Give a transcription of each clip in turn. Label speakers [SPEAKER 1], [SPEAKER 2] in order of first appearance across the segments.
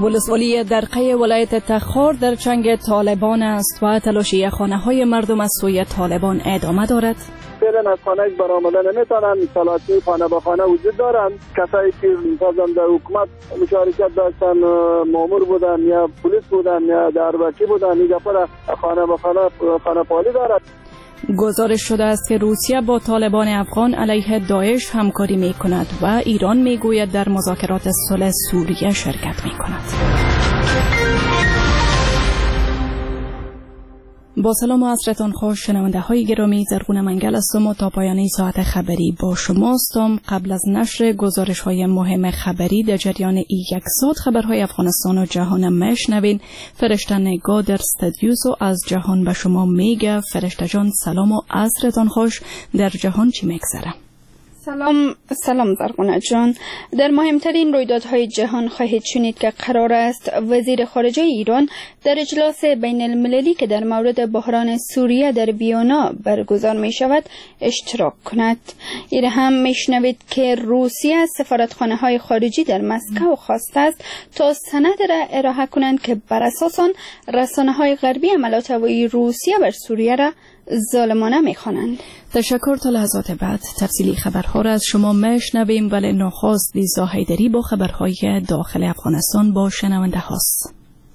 [SPEAKER 1] ولسوالی درقه ولایت تخار در چنگ طالبان است و تلاشی خانه‌های مردم از سوی طالبان ادامه دارد.
[SPEAKER 2] فعلا از خانه برآمده نمیتونن، اطلاعاتی خانه به خانه وجود دارند. کسایی که مثلا در حکومت مشارکت داشتن، مامور بودن یا پلیس بودن یا دربکی بودن، این دفعه خانه به خانه پالی دارد.
[SPEAKER 1] گزارش شده است که روسیه با طالبان افغان علیه داعش همکاری می کند و ایران می گوید در مذاکرات صلح سوریه شرکت می کند. با سلام و عصرتان خوش شنونده های گرامی، زرغون منگل هستم و تا پایان ساعت خبری با شماستم. قبل از نشر گزارش های مهم خبری در جریان یک ساعت خبرهای افغانستان و جهان مشنوین. فرشته نگاه در استودیوس و از جهان به شما میگه. فرشته جان سلام و عصرتان خوش. در جهان چی میگذره؟
[SPEAKER 3] سلام زرغونه جان. در مهمترین رویدادهای جهان خواهید شنید که قرار است وزیر خارجه ایران در اجلاس بین المللی که در مورد بحران سوریه در ویانا برگزار می شود اشتراک کند. این هم می شنوید که روسیه از سفارتخانه های خارجی در مسکو خواسته است تا سند را ارائه کنند که بر اساس آن رسانه های غربی عملیات هوایی روسیه بر سوریه را ظالمانه می‌خوانند.
[SPEAKER 1] تشکر. تا لحظات بعد تفصیلی خبرها را از شما میشنویم، ولی نخست لیزا حیدری با خبرهای داخل افغانستان با شنونده هاست.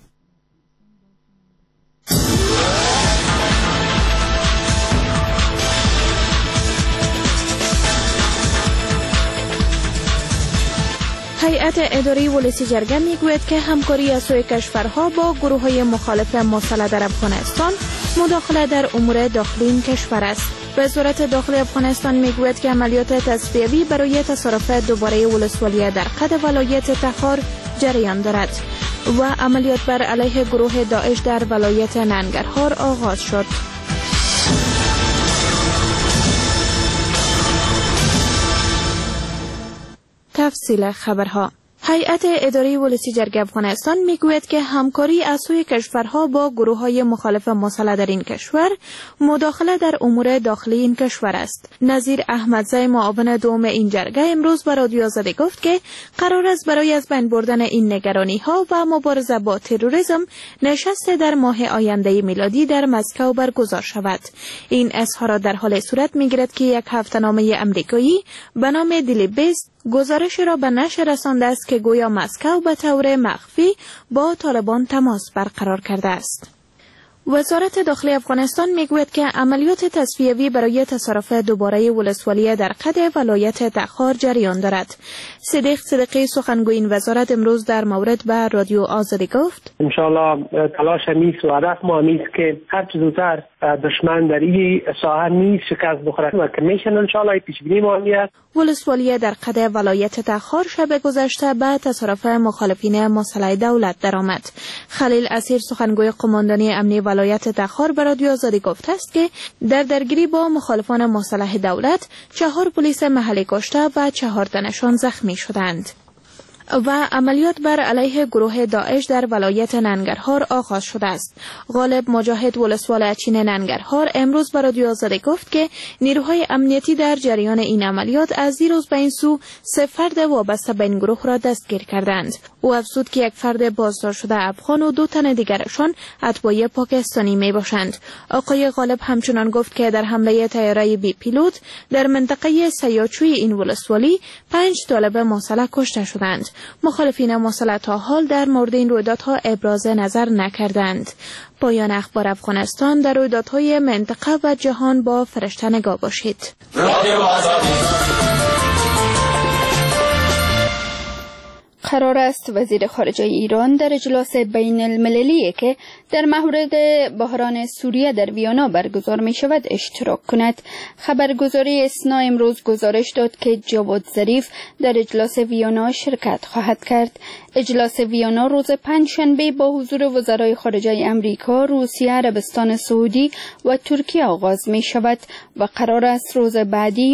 [SPEAKER 4] هیئت اداری ولسی جرگه میگوید که همکاری از سوی کشورها با گروه‌های مخالف مسلح در افغانستان مداخله در امور داخلی این کشور است. وزارت داخلی افغانستان میگوید که عملیات تصفیوی برای تصرف دوباره ولسوالی درقه ولایت تخار جریان دارد و عملیات بر علیه گروه داعش در ولایت ننگرهار آغاز شد. تفصیل خبرها. هیئت اداری ولسی جرگه افغانستان میگوید که همکاری از سوی کشورها با گروه‌های مخالف مسلح در این کشور مداخله در امور داخلی این کشور است. نظیر احمدزی معاون دوم این جرگه امروز به رادیو آزادی گفت که قرار است برای از بین بردن این نگرانی‌ها و مبارزه با تروریسم نشست در ماه آینده میلادی در مسکو برگزار شود. این اظهارات در حال صورت میگیرد که یک هفته‌نامه آمریکایی به نام دیلی بیست گزارشی را به نشر رسانده است که گویا مسکو به طور مخفی با طالبان تماس برقرار کرده است. وزارت داخلی افغانستان میگوید که عملیات تصفیوی برای تصرف دوباره ولسوالی در قد ولایت تخار جریان دارد. صدیق صدیقی سخنگوی این وزارت امروز در مورد به رادیو آزادی گفت:
[SPEAKER 5] ان شاء الله تلاش نیست و هدف ما نیست که هر چه زودتر دشمن در این ساحه نیست شکست بخورد و کمیشن ان شاء الله پیش بینی ما است.
[SPEAKER 4] ولسوالی در قد ولایت تخار شب گذشته به تصرف مخالفین مسلح دولت درآمد. خلیل اسیر سخنگوی قماندانی امنی ولایت تخار به رادیو آزادی گفته است که در درگیری با مخالفان مسلح دولت 4 پلیس محلی کشته و 4 تنشان زخمی شدند و عملیات بر علیه گروه داعش در ولایت ننگرهار آغاز شده است. غالب مجاهد ولسوال اچین ننگرهار امروز به رادیو آزادی گفت که نیروهای امنیتی در جریان این عملیات از دیروز به این سو 3 فرد وابسته به این گروه را دستگیر کردند. او افزود که 1 فرد بازداشت شده افغان و 2 تن دیگرشان اتباع پاکستانی می باشند. آقای غالب همچنان گفت که در حمله طیاره بی پیلوت در منطقه سیاچوی این ولسوالی 5 طالب مسلح کشته شدند. مخالفین مسلح تا حال در مورد این رویدادها ابراز نظر نکردند. پایان اخبار افغانستان. در رویدادهای منطقه و جهان با فرشته نگاه باشید.
[SPEAKER 3] قرار است وزیر خارجه ایران در اجلاس بین المللی که در مورد بحران سوریه در ویانا برگزار می شود اشتراک کند. خبرگزاری اسنا امروز گزارش داد که جواد ظریف در اجلاس ویانا شرکت خواهد کرد. اجلاس ویانا روز پنجشنبه با حضور وزرای خارجه امریکا، روسیه، عربستان سعودی و ترکیه آغاز می شود و قرار است روز بعدی آن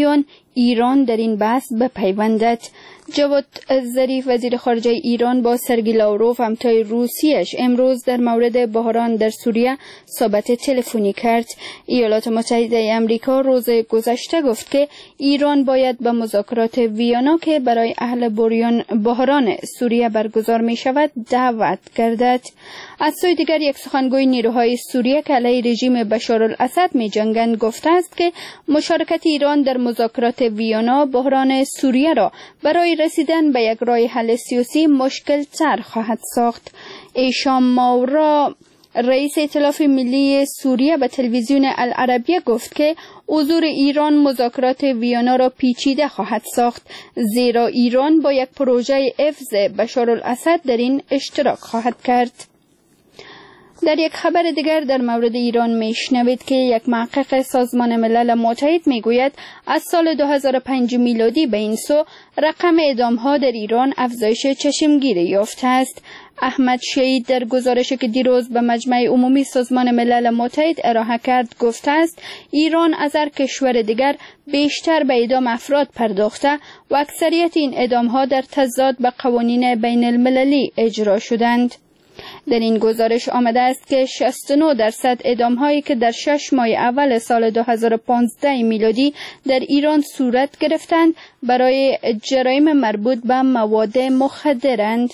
[SPEAKER 3] ایران در این بحث بپیوندد. جواد ظریف وزیر خارجه ایران با سرگی لاوروف همتای روسیش امروز در مورد بحران در سوریه صحبت تلفنی کرد. ایالات متحده آمریکا روز گذشته گفت که ایران باید به مذاکرات ویانا که برای حل بحران سوریه برگزار می شود دعوت گردد. از سوی دیگر یک سخنگوی نیروهای سوریه که علیه رژیم بشارالاسد می جنگند گفته است که مشارکت ایران در مذاکرات ویانا بحران سوریه را برای رسیدن به یک راه حل سیاسی مشکل تر خواهد ساخت. ایشام ماورا رئیس ائتلاف ملی سوریه به تلویزیون العربیه گفت که حضور ایران مذاکرات ویانا را پیچیده خواهد ساخت، زیرا ایران با یک پروژه حفظ بشارالاسد در این اشتراک خواهد کرد. در یک خبر دیگر در مورد ایران میشنوید که یک محقق سازمان ملل متحد میگوید از سال 2005 میلادی به این سو رقم اعدام‌ها در ایران افزایش چشمگیری یافته است. احمد شهید در گزارشی که دیروز به مجمع عمومی سازمان ملل متحد ارائه کرد گفته است ایران از هر کشور دیگر بیشتر به اعدام افراد پرداخته و اکثریت این اعدام‌ها در تضاد به قوانین بین المللی اجرا شدند. در این گزارش آمده است که 69% اعدام‌هایی که در 6 ماه اول سال 2015 میلادی در ایران صورت گرفتند برای جرایم مربوط به مواد مخدرند.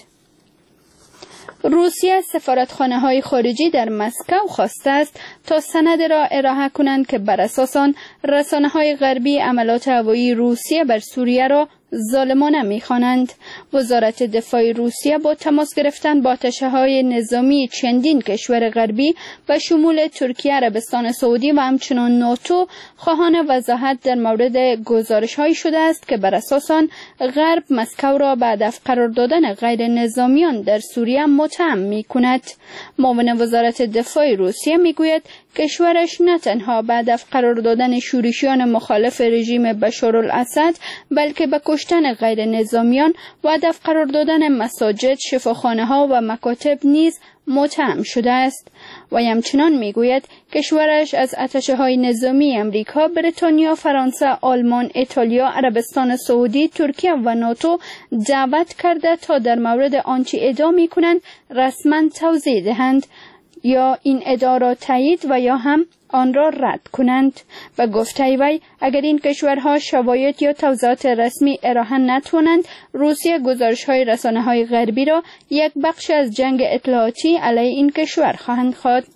[SPEAKER 3] روسیه سفارتخانه‌های خارجی در مسکو خواسته است تا سند را ارائه کنند که بر اساس آن رسانه‌های غربی عملات هوایی روسیه بر سوریه را ظالمانه می‌خوانند. وزارت دفاع روسیه با تماس گرفتن با اتشه‌های نظامی چندین کشور غربی به شمول ترکیه، عربستان سعودی و همچنین ناتو خواهان وضاحت در مورد گزارش‌هایی شده است که بر اساس آن غرب مسکو را به هدف قرار دادن غیر نظامیان در سوریه متهم می‌کند. معاون وزارت دفاع روسیه می‌گوید کشورش نه تنها به هدف قرار دادن شورشیان مخالف رژیم بشارالاسد بلکه به کشتن غیر نظامیان و هدف قرار دادن مساجد، شفاخانه‌ها و مکاتب نیز متهم شده است. و همچنان میگوید کشورش از اتشه‌های نظامی امریکا، بریتانیا، فرانسه، آلمان، ایتالیا، عربستان سعودی، ترکیه و ناتو دعوت کرده تا در مورد آنچه ادعا می‌کنند رسما توضیح دهند، یا این ادعا را تایید و یا هم آن را رد کنند. و گفته وی اگر این کشورها شواهد یا توضیحات رسمی ارائه نتوانند، روسیه گزارش‌های رسانه‌های غربی را یک بخش از جنگ اطلاعاتی علیه این کشور خواهند خواند.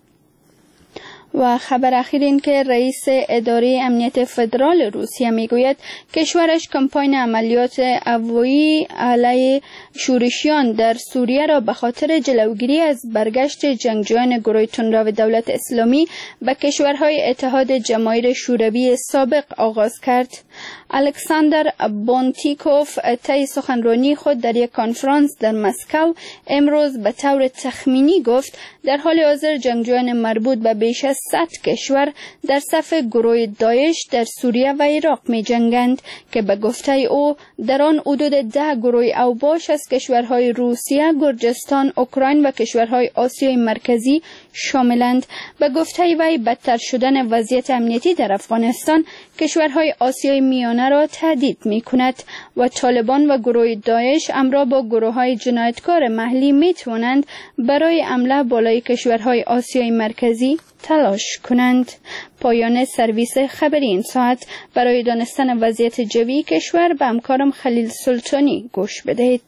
[SPEAKER 3] و خبر اخیر این که رئیس اداره امنیت فدرال روسیه میگوید کشورش کمپاین عملیات هوایی علیه شورشیان در سوریه را به خاطر جلوگیری از برگشت جنگجویان گروه تندرو دولت اسلامی به کشورهای اتحاد جماهیر شوروی سابق آغاز کرد. الکساندر بونتیکوف طی سخنرانی خود در یک کنفرانس در مسکو امروز به طور تخمینی گفت در حال حاضر جنگجویان مربوط به بیش از 100 کشور در صف گروه داعش در سوریه و عراق می جنگند که به گفته او در آن حدود 10 گروه اوباش از کشورهای روسیه، گرجستان، اوکراین و کشورهای آسیای مرکزی شاملند. به گفته وی بدتر شدن وضعیت امنیتی در افغانستان کشورهای آسیای میانه را تهدید می کند و طالبان و گروه داعش همراه با گروه‌های جنایتکار محلی می توانند برای حمله بالای کشورهای آسیای مرکزی تلاش کنند. پایان سرویس خبری این ساعت. برای دانستن وضعیت جوی کشور به همکارم خلیل سلطانی گوش بدهید.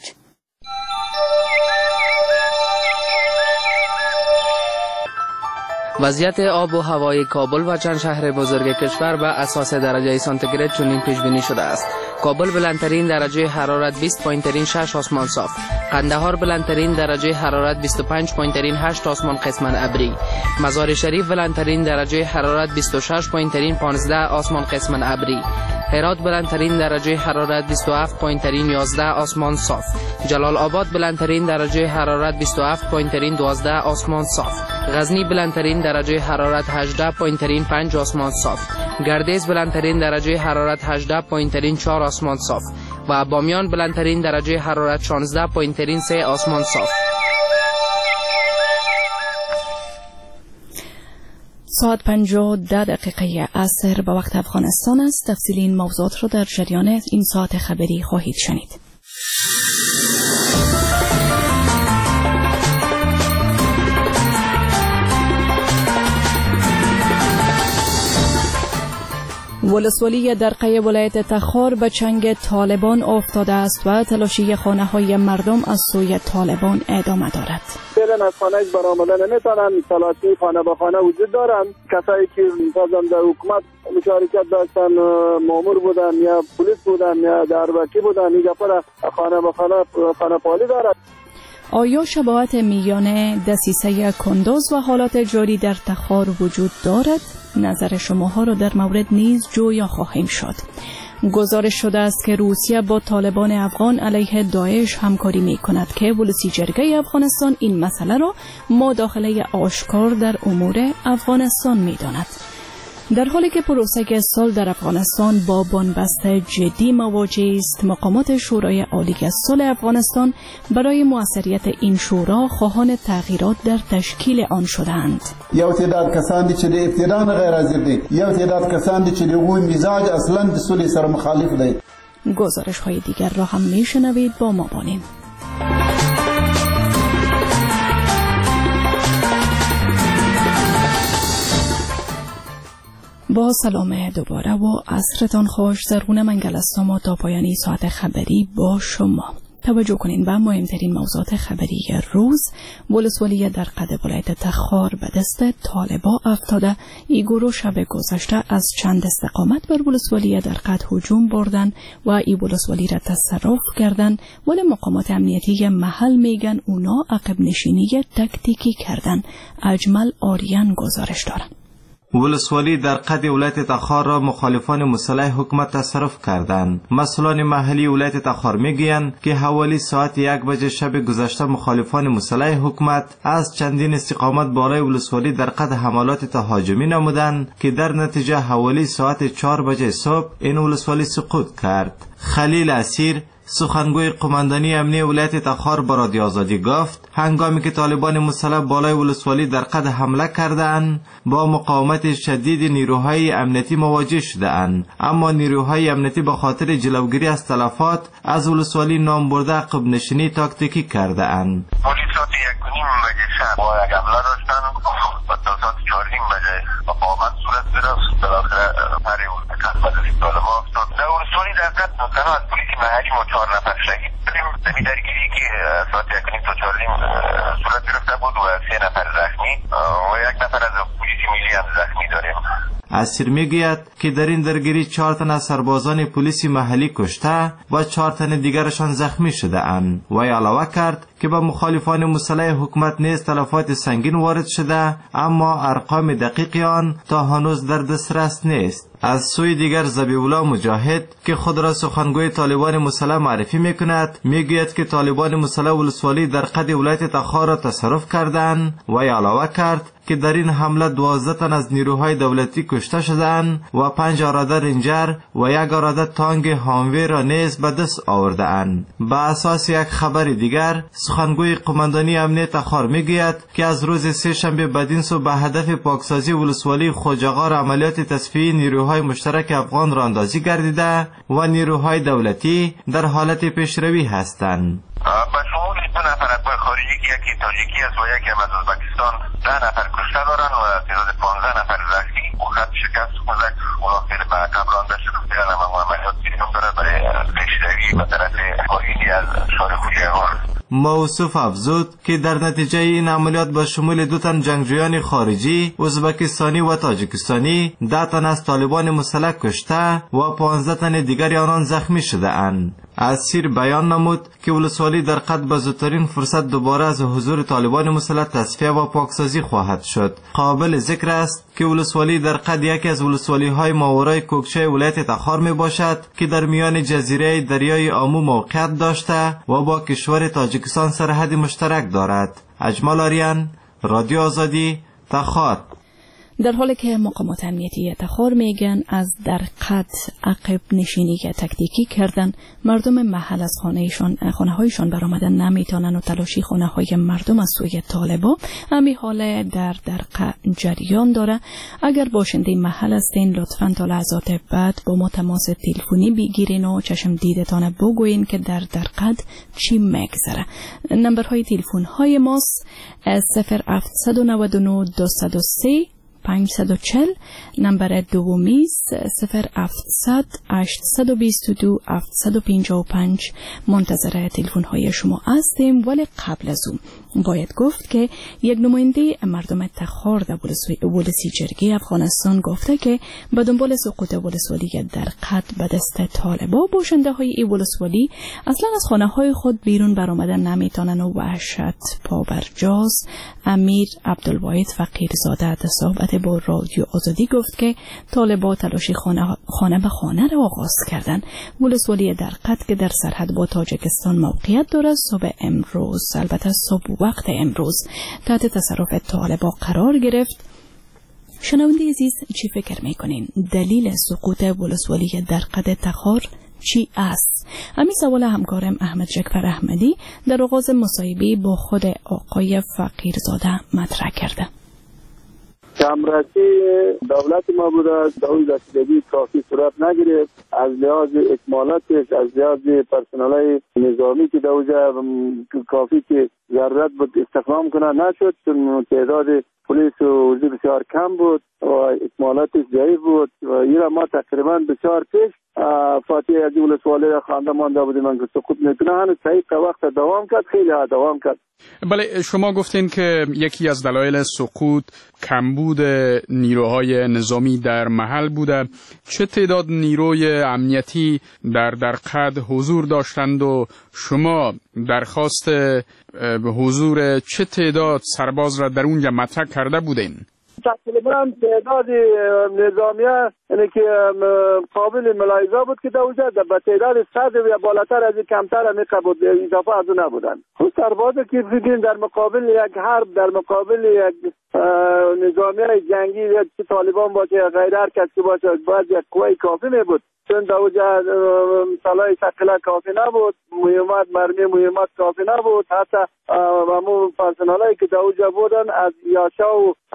[SPEAKER 6] وضعیت آب و هوای کابل و چند شهر بزرگ کشور به اساس درجه سانتیگراد چنین پیش بینی شده است: کابل بلندترین درجه حرارت 20 پایینترین 6 آسمان صاف، قندهار بلندترین درجه حرارت 25 پایینترین 8 آسمان قسمت ابری، مزار شریف بلندترین درجه حرارت 26 پایینترین 15 آسمان قسمت ابری، هرات بلندترین درجه حرارت 27 پایینترین 11 آسمان صاف، جلال آباد بلندترین درجه حرارت 27 پایینترین 12 آسمان صاف، غزنی بلندترین درجه حرارت 18 پایینترین 5 آسمان صاف، گردیز بلندترین درجه حرارت 18 پایینترین 4 آسمان صاف و بامیان بلندترین درجه حرارت 16 پایینترین 3 آسمان صاف.
[SPEAKER 1] ساعت 5:10 عصر به وقت افغانستان است. تفصیل این موضوعات را در جریان این ساعت خبری خواهید شنید. ولسوالی درقه ولایت تخار به چنگ طالبان افتاده است و تلاشی خانه‌های مردم از سوی طالبان ادامه دارد.
[SPEAKER 2] فعلا از خانه برآمده نمیتونن، تلاشی خانه به خانه وجود دارند. کسایی که در حکومت مشارکت داشتن، مامور بودن یا پلیس بودن یا دروکی بودن، این گفر خانه به خانه پالی دارد.
[SPEAKER 1] آیا شباهت میان دسیسه کندوز و حالات جاری در تخار وجود دارد؟ نظر شماها را در مورد نیز جویا خواهیم شد. گزارش شده است که روسیه با طالبان افغان علیه داعش همکاری می کند که ولسی جرگه افغانستان این مسئله را مداخله آشکار در امور افغانستان می داند. در حالی که پروسه صلح در افغانستان با بنبست جدی مواجه است، مقامات شورای عالی صلح افغانستان برای موثریت این شورا خواهان تغییرات در تشکیل آن شدند.
[SPEAKER 7] یو تعداد کسان دي چې د ابتدا نه غیر حاضر دي، یو تعداد کسان دي چې د هغوی مزاج اصلا د صلح سره مخالف دی.
[SPEAKER 1] گزارش های دیگر را هم میشنوید، با ما باشید. با سلام دوباره و عصرتان خوش. زرغون منگل هستم و تا پایانی ساعت خبری با شما. توجه کنین به مهمترین موضوعات خبری روز. ولسوالی درقه ولایت تخار به دست طالبا افتاده. این گروه شب گذشته از چند استقامت بر ولسوالی درقه هجوم بردن و این ولسوالی را تصرف کردن، ولی مقامات امنیتی محل میگن اونا عقب نشینی تکتیکی کردن. اجمل آریان گزارش دارن.
[SPEAKER 8] ولسوالی در قد ولایت تخار را مخالفان مسلح حکومت تصرف کردند. مسئولان محلی ولایت تخار میگویند که حوالی ساعت 1 بجه شب گذشته مخالفان مسلح حکومت از چندین استقامت بالای ولسوالی در قد حملات تهاجمی نمودند که در نتیجه حوالی ساعت 4 بجه صبح این ولسوالی سقوط کرد. خلیل اسیر سخنگوی قماندانی امنی ولایت تخار به رادیو آزادی گفت هنگامی که طالبان مسلح بالای ولسوالی در قد حمله کردند با مقاومت شدید نیروهای امنیتی مواجه شدند، اما نیروهای امنیتی به خاطر جلوگیری از تلفات از ولسوالی نام برده عقب نشینی تاکتیکی کردند.
[SPEAKER 9] پلیس ساعت 1:30 بجه شب با یک حمله داشتن و تا ساعت 4:30 بجه مقاومت صورت گرفت. بالاخره پری طالبان افتاد. در ولسوالی در قد تنها از پلیس محلی ما 4 نفر شهید شدیم. زمین درگیری که ساعت 1:30 تا 4:30 صورت گرفته بود و 3 نفر زخمی و 1 نفر از پلیس ملی هم زخمی داریم.
[SPEAKER 8] اسیر میگوید که در این درگیری 4 تن از سربازان پلیس محلی کشته و 4 تن دیگرشان زخمی شده اند. و علاوه کرد که به مخالفان مسلح حکومت نیز تلفات سنگین وارد شده، اما ارقام دقیق آن تا هنوز در دسترس نیست. از سوی دیگر ذبیح‌الله مجاهد که خود را سخنگوی طالبان مسلح معرفی میکند میگوید که طالبان مسلح ولسوالی در قد ولایت تخار را تصرف کردند و علاوه کرد که در این حمله 12 تن از نیروهای دولتی کشته شدند و 5 اراده رنجر و 1 اراده تانک هانوی را نیز به دست آورده‌اند. به اساس یک خبر دیگر سخنگوی قماندانی امنی تخار میگوید که از روز سه شنبه بدین سو به هدف پاکسازی ولسوالی خوجغار عملیات تصفیه نیروهای مشترک افغان را اندازی گردیده و نیروهای دولتی در حالت پیشروی هستند.
[SPEAKER 9] به شمول 2 نفر از خارجی که یکی تاجیکی است و یکی هم از ازبکستان 10 نفر کشته دارند و تعداد 15 نفر زخمی و خط شکست خوزک مداخل به عقب رانده شده. فعلا هم عملیات سیریون داره برای پیشروی به طرف پایینی از شهر خوجغار.
[SPEAKER 8] موصوف افزود که در نتیجه این عملیات به شمول 2 تن جنگجویان خارجی ازبکستانی و تاجیکستانی 10 تن از طالبان مسلح کشته و 15 تن دیگری آنان زخمی شده اند. اسیر بیان نمود که ولسوالی در قد به زودترین فرصت دوباره از حضور طالبان مسلح تصفیه و پاکسازی خواهد شد. قابل ذکر است که ولسوالی در قد یکی از ولسوالی های ماورای کوکچه ولایت تخار می باشد که در میان جزیره دریای آمو موقعیت داشته و با کشور تاجیکستان سرحد مشترک دارد. اجمل آریان، رادیو آزادی، تخار.
[SPEAKER 1] در حالی که مقامات امنیتی تخار میگن از در قد عقب نشینی تکتیکی کردن، مردم محل از خانه هایشان برآمدن نمیتونن و تلاشی خانه های مردم از سوی طالبا همین حال در جریان داره. اگر باشنده محل هستین لطفاً تا لحظات بعد با ما تماس تلفنی بگیرین و چشم دیدتان بگوین که در قد چی میگذره. نمبرهای تلفن های ماست 0799 203 540. نمبر دومی 0700 822 755. منتظر تلفن های شما هستیم. ولی قبل از اون باید گفت که یک نماینده مردم تخار در ولسی جرگه افغانستان گفته که به دنبال سقوط ولسوالی در قد به دست طالبا، باشنده های این ولسوالی اصلا از خانه های خود بیرون برآمدن نمیتونن و وحشت پابرجاست. امیر عبدالواحد فقیرزاده در صحبت با رادیو آزادی گفت که طالبا تلاشی خانه به خانه را آغاز کردن. ولسوالی در قد که در سرحد با تاجیکستان موقعیت دارد، صبح امروز، البته صبح وقت امروز، تحت تصرف طالبا قرار گرفت. شنونده عزیز، چی فکر میکنین؟ دلیل سقوط ولسوالی در قد تخار چی است؟ همین سوال همکارم احمد جکفر احمدی در آغاز مصاحبه با خود آقای فقیرزاده مطرح کرده.
[SPEAKER 2] کمرسی دولت ما بوده، دولت رسیدگی کافی صورت نگرفت. از لحاظ اکمالاتش، از لحاظ پرسنلای نظامی که دوجه کافی که ضرورت بود استخدام کنه نشد، چون تعداد پلیس و وزیر بسیار کم بود و اکمالاتش ضعیف بود و این ما تقریبا بسیار پیش فاتحه از ولسوالی را خوانده مانده بودیم که سقوط میکنه. هنوز صحیح که وقت دوام کرد، خیلی دوام کرد.
[SPEAKER 10] بله، شما گفتین که یکی از دلایل سقوط کمبود نیروهای نظامی در محل بوده. چه تعداد نیروی امنیتی در قد حضور داشتند و شما درخواست حضور چه تعداد سرباز را در اونجا مطرح کرده بودین؟
[SPEAKER 2] تقریبا تعداد نظامیه یعنی که قابل ملاحظه بود که دوجه به تعداد 100 یا بالاتر از کمتر همیشه بود، اضافه از اون نبودن. خود سربازه که بگیم در مقابل یک حرب، در مقابل یک نظامیه جنگی یا طالبان باشه یا غیر هر کسی باشه، باید یک قوه کافی می بود، چون دوجه سلاح ثقیله کافی نبود، مرمی مهمت کافی نبود. حتی همون پرسنالایی که دوجه بودن از یاشا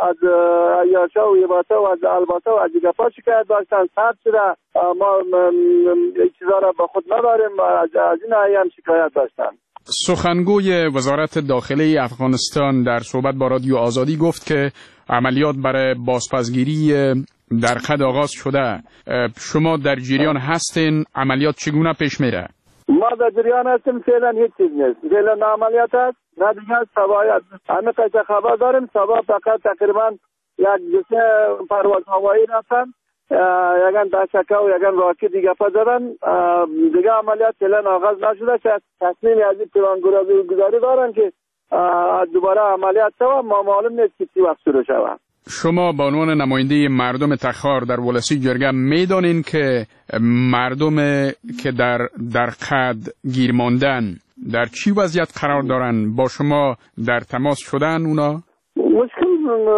[SPEAKER 2] و یباتا و از الباتا و از گپا شکایت داشتن. سرد شده ما این چیزا را با خود نداریم، از این هم شکایت داشتن.
[SPEAKER 10] سخنگوی وزارت داخلی افغانستان در صحبت با رادیو آزادی گفت که عملیات برای بازپسگیری در قد آغاز شده. شما در جریان هستین؟ عملیات چگونه پیش میره؟
[SPEAKER 2] ما در جریان هستیم. فعلا هیچ چیز نیست، فعلا نه عملیات هست نه دیگه سوایت. همه قصه خبر داریم. سبا فقط تقریبا یک پرواز هوایی رفتن، یکن داشکه و یکن راکت دیگه پا زدن. دیگه عملیات فعلا آغاز نشده. شاید تصمیم از این پیوان گذاری دارن که دوباره عملیات شود. ما معلوم نیست که چی وقت شروع شود.
[SPEAKER 10] شما به عنوان نماینده مردم تخار در ولسی جرگه میدانین که مردم که در قد گیر ماندن در چی وضعیت قرار دارن؟ با شما در تماس شدن اونا؟
[SPEAKER 2] مشکل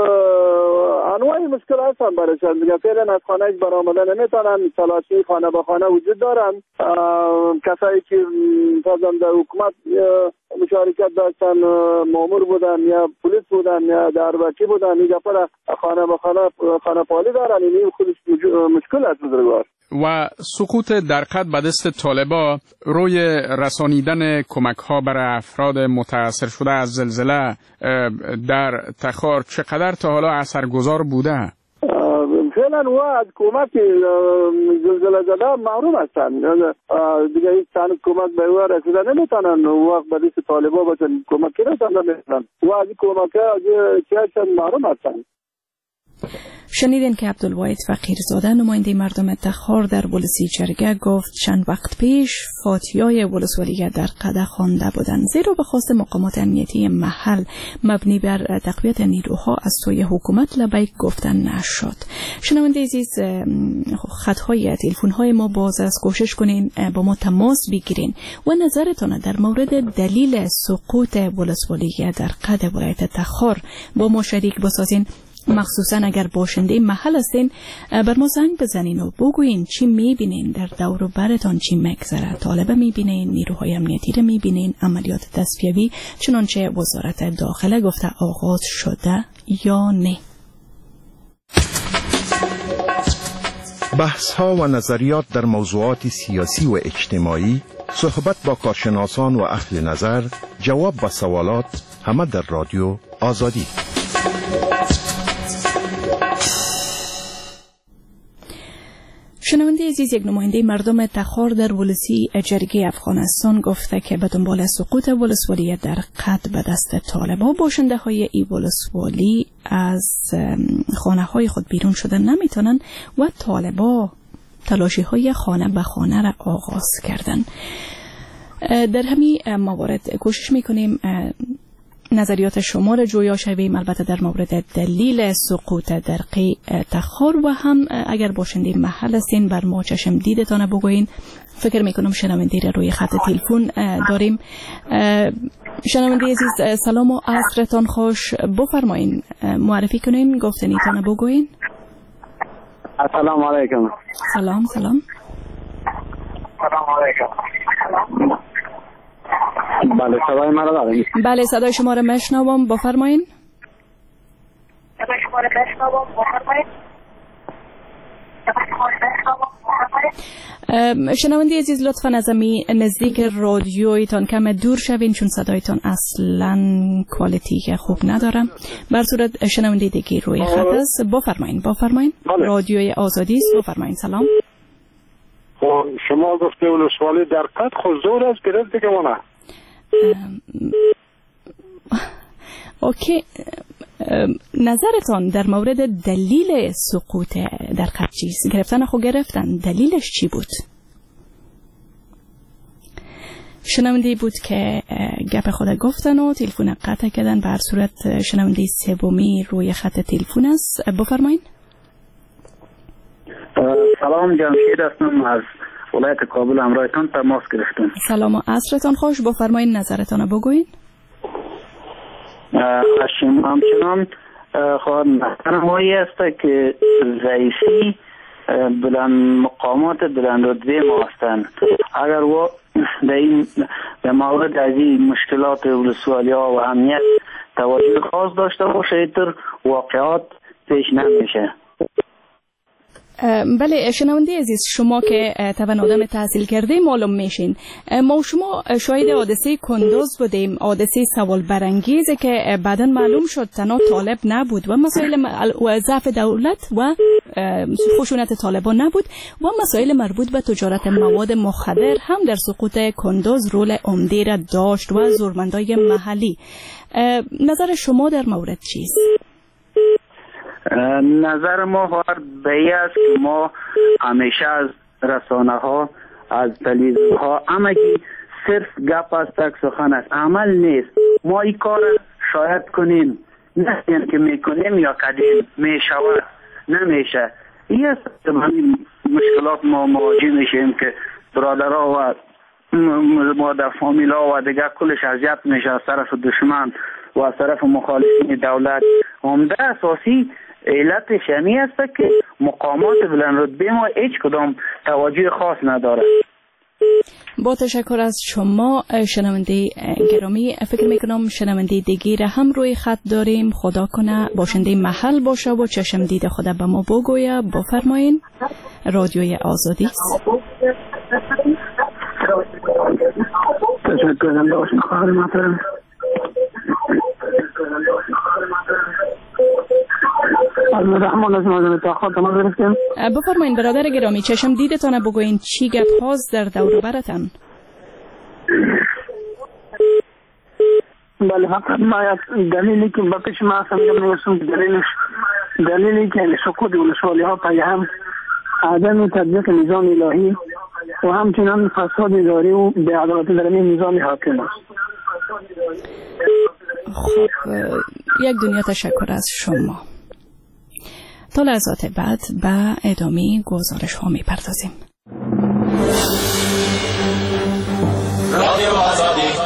[SPEAKER 2] انواع مشکل هستن برایشان دیگه. فعلا از خانهش برآمدن نمیتونن، تلاشی خانه با خانه وجود دارن. کسایی که تازم در حکومت مشارکت داشتن، مامور بودن یا پلیس بودن یا دربکی بودن، دیگه پر خانه با خانه پالی دارن. این خودش مشکل است بزرگوار.
[SPEAKER 10] و سقوط در قد به دست طالبا روی رسانیدن کمک ها برای افراد متاثر شده از زلزله در تخار چقدر تا حالا اثرگذار بوده؟
[SPEAKER 2] فعلا و از کمک زلزله زده محروم هستن. دیگه هیچ تن کمک به او رسیده نمیتونن. وقت به دست طالبا باشن کمک نمیتونن و از کمک چه محروم هستن.
[SPEAKER 1] شنیدین که عبدالواحد فقیرزاده نماینده مردم تخار در ولسی جرگه گفت چند وقت پیش فاتحای ولسوالی در قد خوانده بودند، زیرا به خواست مقامات امنیتی محل مبنی بر تقویت نیروها از سوی حکومت لبیک گفتن نشد. شنونده عزیز، خطهای تلفن‌های ما باز است، کوشش کنین با ما تماس بگیرین و نظرتان در مورد دلیل سقوط ولسوالی در قد ولایت تخار با ما شریک بسازین. مخصوصا اگر باشنده محل هستین بر ما زنگ بزنین و بگوین چی میبینین در دور و برتان، چی مگذره. طالبه میبینین، نیروهای امنیتی رو میبینین، عملیات تصفیوی چنانچه وزارت داخله گفته آغاز شده یا نه.
[SPEAKER 11] بحث‌ها و نظریات در موضوعات سیاسی و اجتماعی، صحبت با کارشناسان و اهل نظر، جواب به سوالات، همه در رادیو آزادی.
[SPEAKER 1] شنونده عزیز، یک نماینده مردم تخار در ولسی جرگه افغانستان گفته که به دنبال سقوط ولسوالی در قد به دست طالبان، باشنده های ای ولسوالی از خانه های خود بیرون شدن نمیتونن و طالبان تلاشی های خانه به خانه را آغاز کردن. در همین موارد کوشش میکنیم نظریات شما را جویا شویم، البته در مورد دلیل سقوط درقی تخار و هم اگر باشنده محل هستین بر ما چشم دیدتان بگوین. فکر میکنم شنونده را روی خط تلفن داریم. شنونده عزیز سلام و عصرتان خوش، بفرمایین معرفی کنین، گفتنیتان بگوین.
[SPEAKER 2] السلام علیکم.
[SPEAKER 1] سلام.
[SPEAKER 2] سلام علیکم. بله صدای مرا داریم؟
[SPEAKER 1] بله صدای شما را میشنوم، بفرمایین. شنونده عزیز لطفا از امی نزدیک رادیویتان کم دور شوین چون صدایتان اصلا کوالیتی خوب نداره. بر صورت شنونده دیگه روی خط است، بفرمایین. رادیوی آزادی است، بفرمایین. سلام.
[SPEAKER 2] شما گفته ولسوالی در قد خود زور است گرفت دیگه مانه.
[SPEAKER 1] اوکی، نظرتان در مورد دلیل سقوط در قد چیست؟ گرفتن خود گرفتن، دلیلش چی بود؟ شنونده بود که گپ خود گفتن و تلفن قطع کردن. بر صورت شنونده سومی روی خط تلفن است، بفرمایید.
[SPEAKER 12] سلام، جمشید هستم از ولایت کابل، همراهتان تماس گرفتم.
[SPEAKER 1] سلام و عصرتان خوش، بفرمایید نظرتان بگوین.
[SPEAKER 12] همچنان خواهد نظرهایی است که ضعیفی بلند مقامات بلند رتبه ما هستند. اگر و در مورد از این مشکلات ولسوالی ها و امنیت توجه خاص داشته باشه، اینطور واقعات پیش نمیشه.
[SPEAKER 1] بله شنونده عزیز، شما که طبعا آدم تحصیل کرده معلوم میشین، ما شما شاید حادثه کندوز بودیم، حادثه سوال برانگیزه که بعداً معلوم شد تنها طالب نبود و مسائل و ضعف دولت و خشونت طالبان نبود و مسائل مربوط به تجارت مواد مخدر هم در سقوط کندوز رول عمده را داشت و زورمندای محلی. نظر شما در مورد چیست؟
[SPEAKER 12] نظر ما به است که ما همیشه از رسانه ها، از تلویزیون ها همگی صرف گپ است، تک سخن است، عمل نیست. ما این کار شاید کنیم، نه که میکنیم یا کردیم میشود نمیشه. این است که همین مشکلات ما مواجه میشیم که برادرها و ما در فامیل ها و دیگر کلش اذیت میشه از طرف دشمن و از طرف مخالفین دولت. عمده اساسی علتش همی است که مقامات بلند رتبه ما هیچ کدام توجه خاص نداره.
[SPEAKER 1] با تشکر از شما شنونده گرامی. فکر میکنم شنونده دیگه را هم روی خط داریم. خدا کنه باشنده محل باشه و چشم دید خدا به ما بگویه. بفرمایین، رادیوی آزادی است.
[SPEAKER 12] تشکر از خواهر محترم.
[SPEAKER 1] بفرمایین برادر گرامی، چشم دیدتان بگوین چی گپ هاست در دور و برتان.
[SPEAKER 12] بله فقط ما دلیلی که با پیش ما سمیدم نوستم دلیلی که سقوط ولسوالی ها پای هم عدم تطبیق نظام الهی و همچنان فساد اداری و بی‌عدالتی در نظام حاکم است.
[SPEAKER 1] خب یک دنیا تشکر از شما. تا لحظات بعد به ادامه گزارش ها می پردازیم.
[SPEAKER 13] رادیو آزادی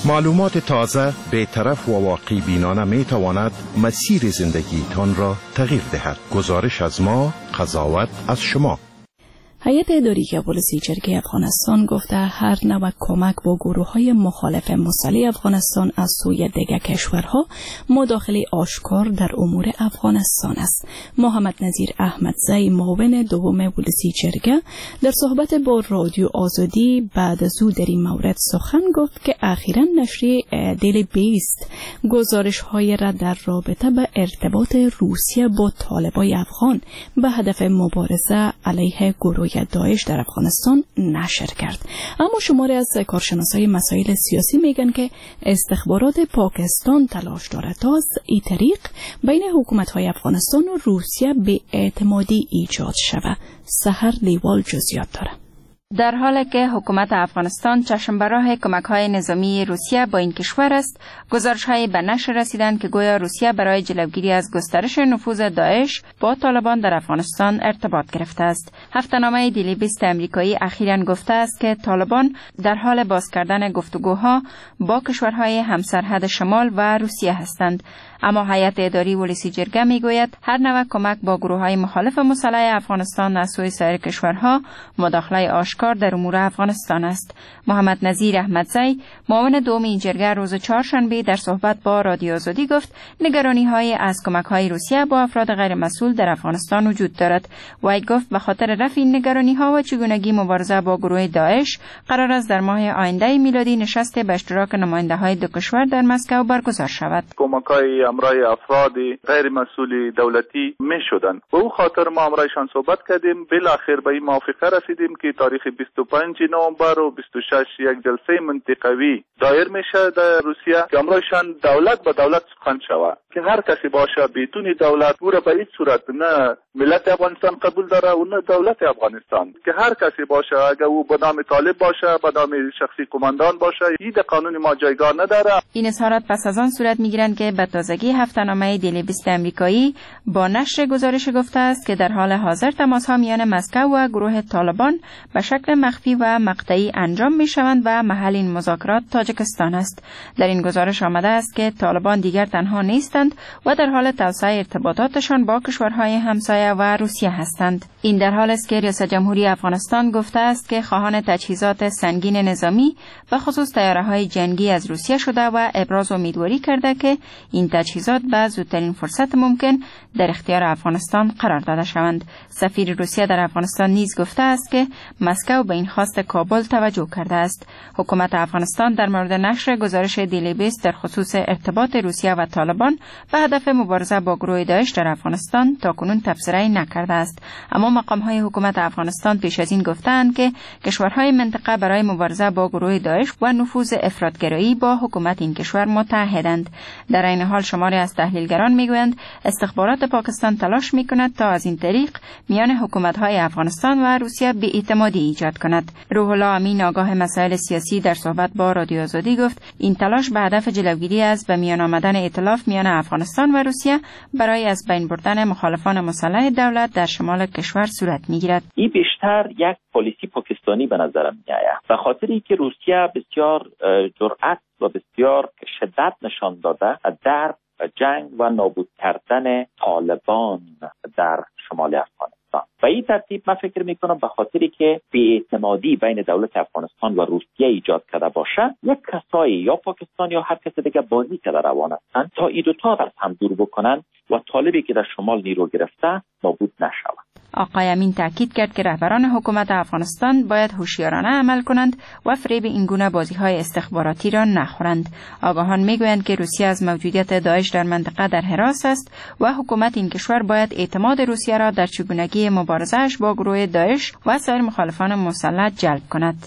[SPEAKER 11] معلومات تازه، بی‌طرف و واقعی بینانه می تواند مسیر زندگیتان را تغییر دهد. گزارش از ما، قضاوت از شما.
[SPEAKER 1] هیئت اداری پلیسی جرگه افغانستان گفته هر نوع کمک با گروه‌های مخالف مسلح افغانستان از سوی دیگر کشورها مداخله آشکار در امور افغانستان است. محمد نظیر احمدزی معاون دوم پلیسی جرگه در صحبت با رادیو آزادی بعد از او در این مورد سخن گفت که اخیراً نشریه دلی بیست گزارش‌های را در رابطه به ارتباط روسیه با طالبان افغان به هدف مبارزه علیه گروه داعش در افغانستان نشر کرد. اما شماری از کارشناسای مسائل سیاسی میگن که استخبارات پاکستان تلاش دارد تا از این طریق بین حکومت‌های افغانستان و روسیه به اعتمادی ایجاد شود. سحر لیوال جزئیات داره.
[SPEAKER 13] در حالی که حکومت افغانستان چشم به راه کمک‌های نظامی روسیه با این کشور است، گزارش‌های به نشر رسیدند که گویا روسیه برای جلوگیری از گسترش نفوذ داعش با طالبان در افغانستان ارتباط گرفته است. هفته‌نامه دیلی بیست آمریکایی اخیراً گفته است که طالبان در حال باز کردن گفتگوها با کشورهای همسرحد شمال و روسیه هستند. اما هیئت اداری پلیسی جرگه میگوید هر نوع کمک با گروه‌های مخالف مسلح افغانستان از سوی سایر کشورها مداخله آشکار در امور افغانستان است. محمد نظیر احمدزی معاون دوم این جرگه روز چهارشنبه در صحبت با رادیو آزادی گفت نگرانی‌های از کمک‌های روسیه با افراد غیر مسئول در افغانستان وجود دارد. وی گفت به خاطر رفع این نگرانی‌ها و چگونگی مبارزه با گروه داعش قرار است در ماه آینده میلادی نشست به اشتراک نماینده‌های دو کشور در مسکو برگزار شود.
[SPEAKER 14] کمک‌های امرای افراد غیر مسئول دولتی می شدن و او خاطر ما امرایشان صحبت کردیم. بالاخره به این موافقه رسیدیم که تاریخ 25 نوامبر و 26 یک جلسه منطقوی دایر میشه در روسیه که امرایشان دولت به دولت سخن شود که هر کسی باشه بیتون دولت او را به هیچ صورت نه ملت افغانستان قبول داره و نه دولت افغانستان که هر کسی باشه اگر او به نام طالب باشه به نام شخصی کماندان باشه این در قانون ما جایگاه نداره.
[SPEAKER 13] این اظهارات پس از آن صورت میگیرند که به تازگی هفته‌نامه دیلی بیست آمریکایی با نشر گزارش گفته است که در حال حاضر تماس‌ها میان مسکو و گروه طالبان به شکل مخفی و مقطعی انجام میشوند و محل این مذاکرات تاجیکستان است. در این گزارش آمده است که طالبان دیگر تنها نیستند و در حال توسعه ارتباطاتشان با کشورهای همسایه و روسیه هستند. این در حال است که ریاست جمهوری افغانستان گفته است که خواهان تجهیزات سنگین نظامی و خصوص طیاره‌های جنگی از روسیه شده و ابراز امیدواری کرده که این تجهیزات به زودترین فرصت ممکن در اختیار افغانستان قرار داده شوند. سفیر روسیه در افغانستان نیز گفته است که مسکو به این خواست کابل توجه کرده است. حکومت افغانستان در مورد نشر گزارش دیلی بیست در خصوص ارتباط روسیه و طالبان به هدف مبارزه با گروه داعش در افغانستان تاکنون تبصره نکرده است. اما مقام‌های حکومت افغانستان پیش از این گفتند که کشورهای منطقه برای مبارزه با گروه داعش و نفوذ افراطگرایی با حکومت این کشور متحدند. در این حال شماری از تحلیلگران میگویند استخبارات پاکستان تلاش میکند تا از این طریق میان حکومت‌های افغانستان و روسیه بی‌اعتمادی ایجاد کند. روح الله امین آگاه مسائل سیاسی در صحبت با رادیو آزادی گفت این تلاش به هدف جلوگیری از به میان آمدن ائتلاف میان افغانستان و روسیه برای از بین بردن مخالفان مسلح دولت در شمال کشور صورت میگیرد.
[SPEAKER 15] این بیشتر یک پالیسی پاکستانی به نظرم میآید، به خاطر اینکه روسیه بسیار جرأت و بسیار شدت نشان داده در جنگ و نابود کردن طالبان در شمال افغانستان. و این ترتیب من فکر میکنم به خاطری که بی‌اعتمادی بین دولت افغانستان و روسیه ایجاد کرده باشه، یک کسایی یا پاکستان یا هر کس دیگه بازی کرده روان هستند تا این دوتا از هم دور بکنن و طالبی که در شمال نیرو گرفته نابود نشود.
[SPEAKER 13] آقای امین تاکید کرد که رهبران حکومت افغانستان باید هوشیارانه عمل کنند و فریب این گونه بازی‌های استخباراتی را نخورند. آگاهان میگویند که روسیه از موجودیت داعش در منطقه در حراس است و حکومت این کشور باید اعتماد روسیه را در چگونگی مبارزه‌اش با گروه داعش و سایر مخالفان مسلح جلب کند.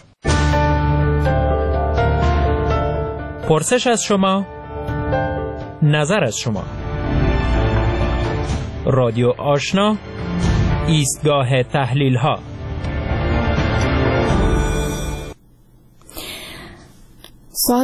[SPEAKER 16] پرسش از شما، نظر از شما. رادیو آشنا، ایستگاه تحلیل ها.
[SPEAKER 1] ساعت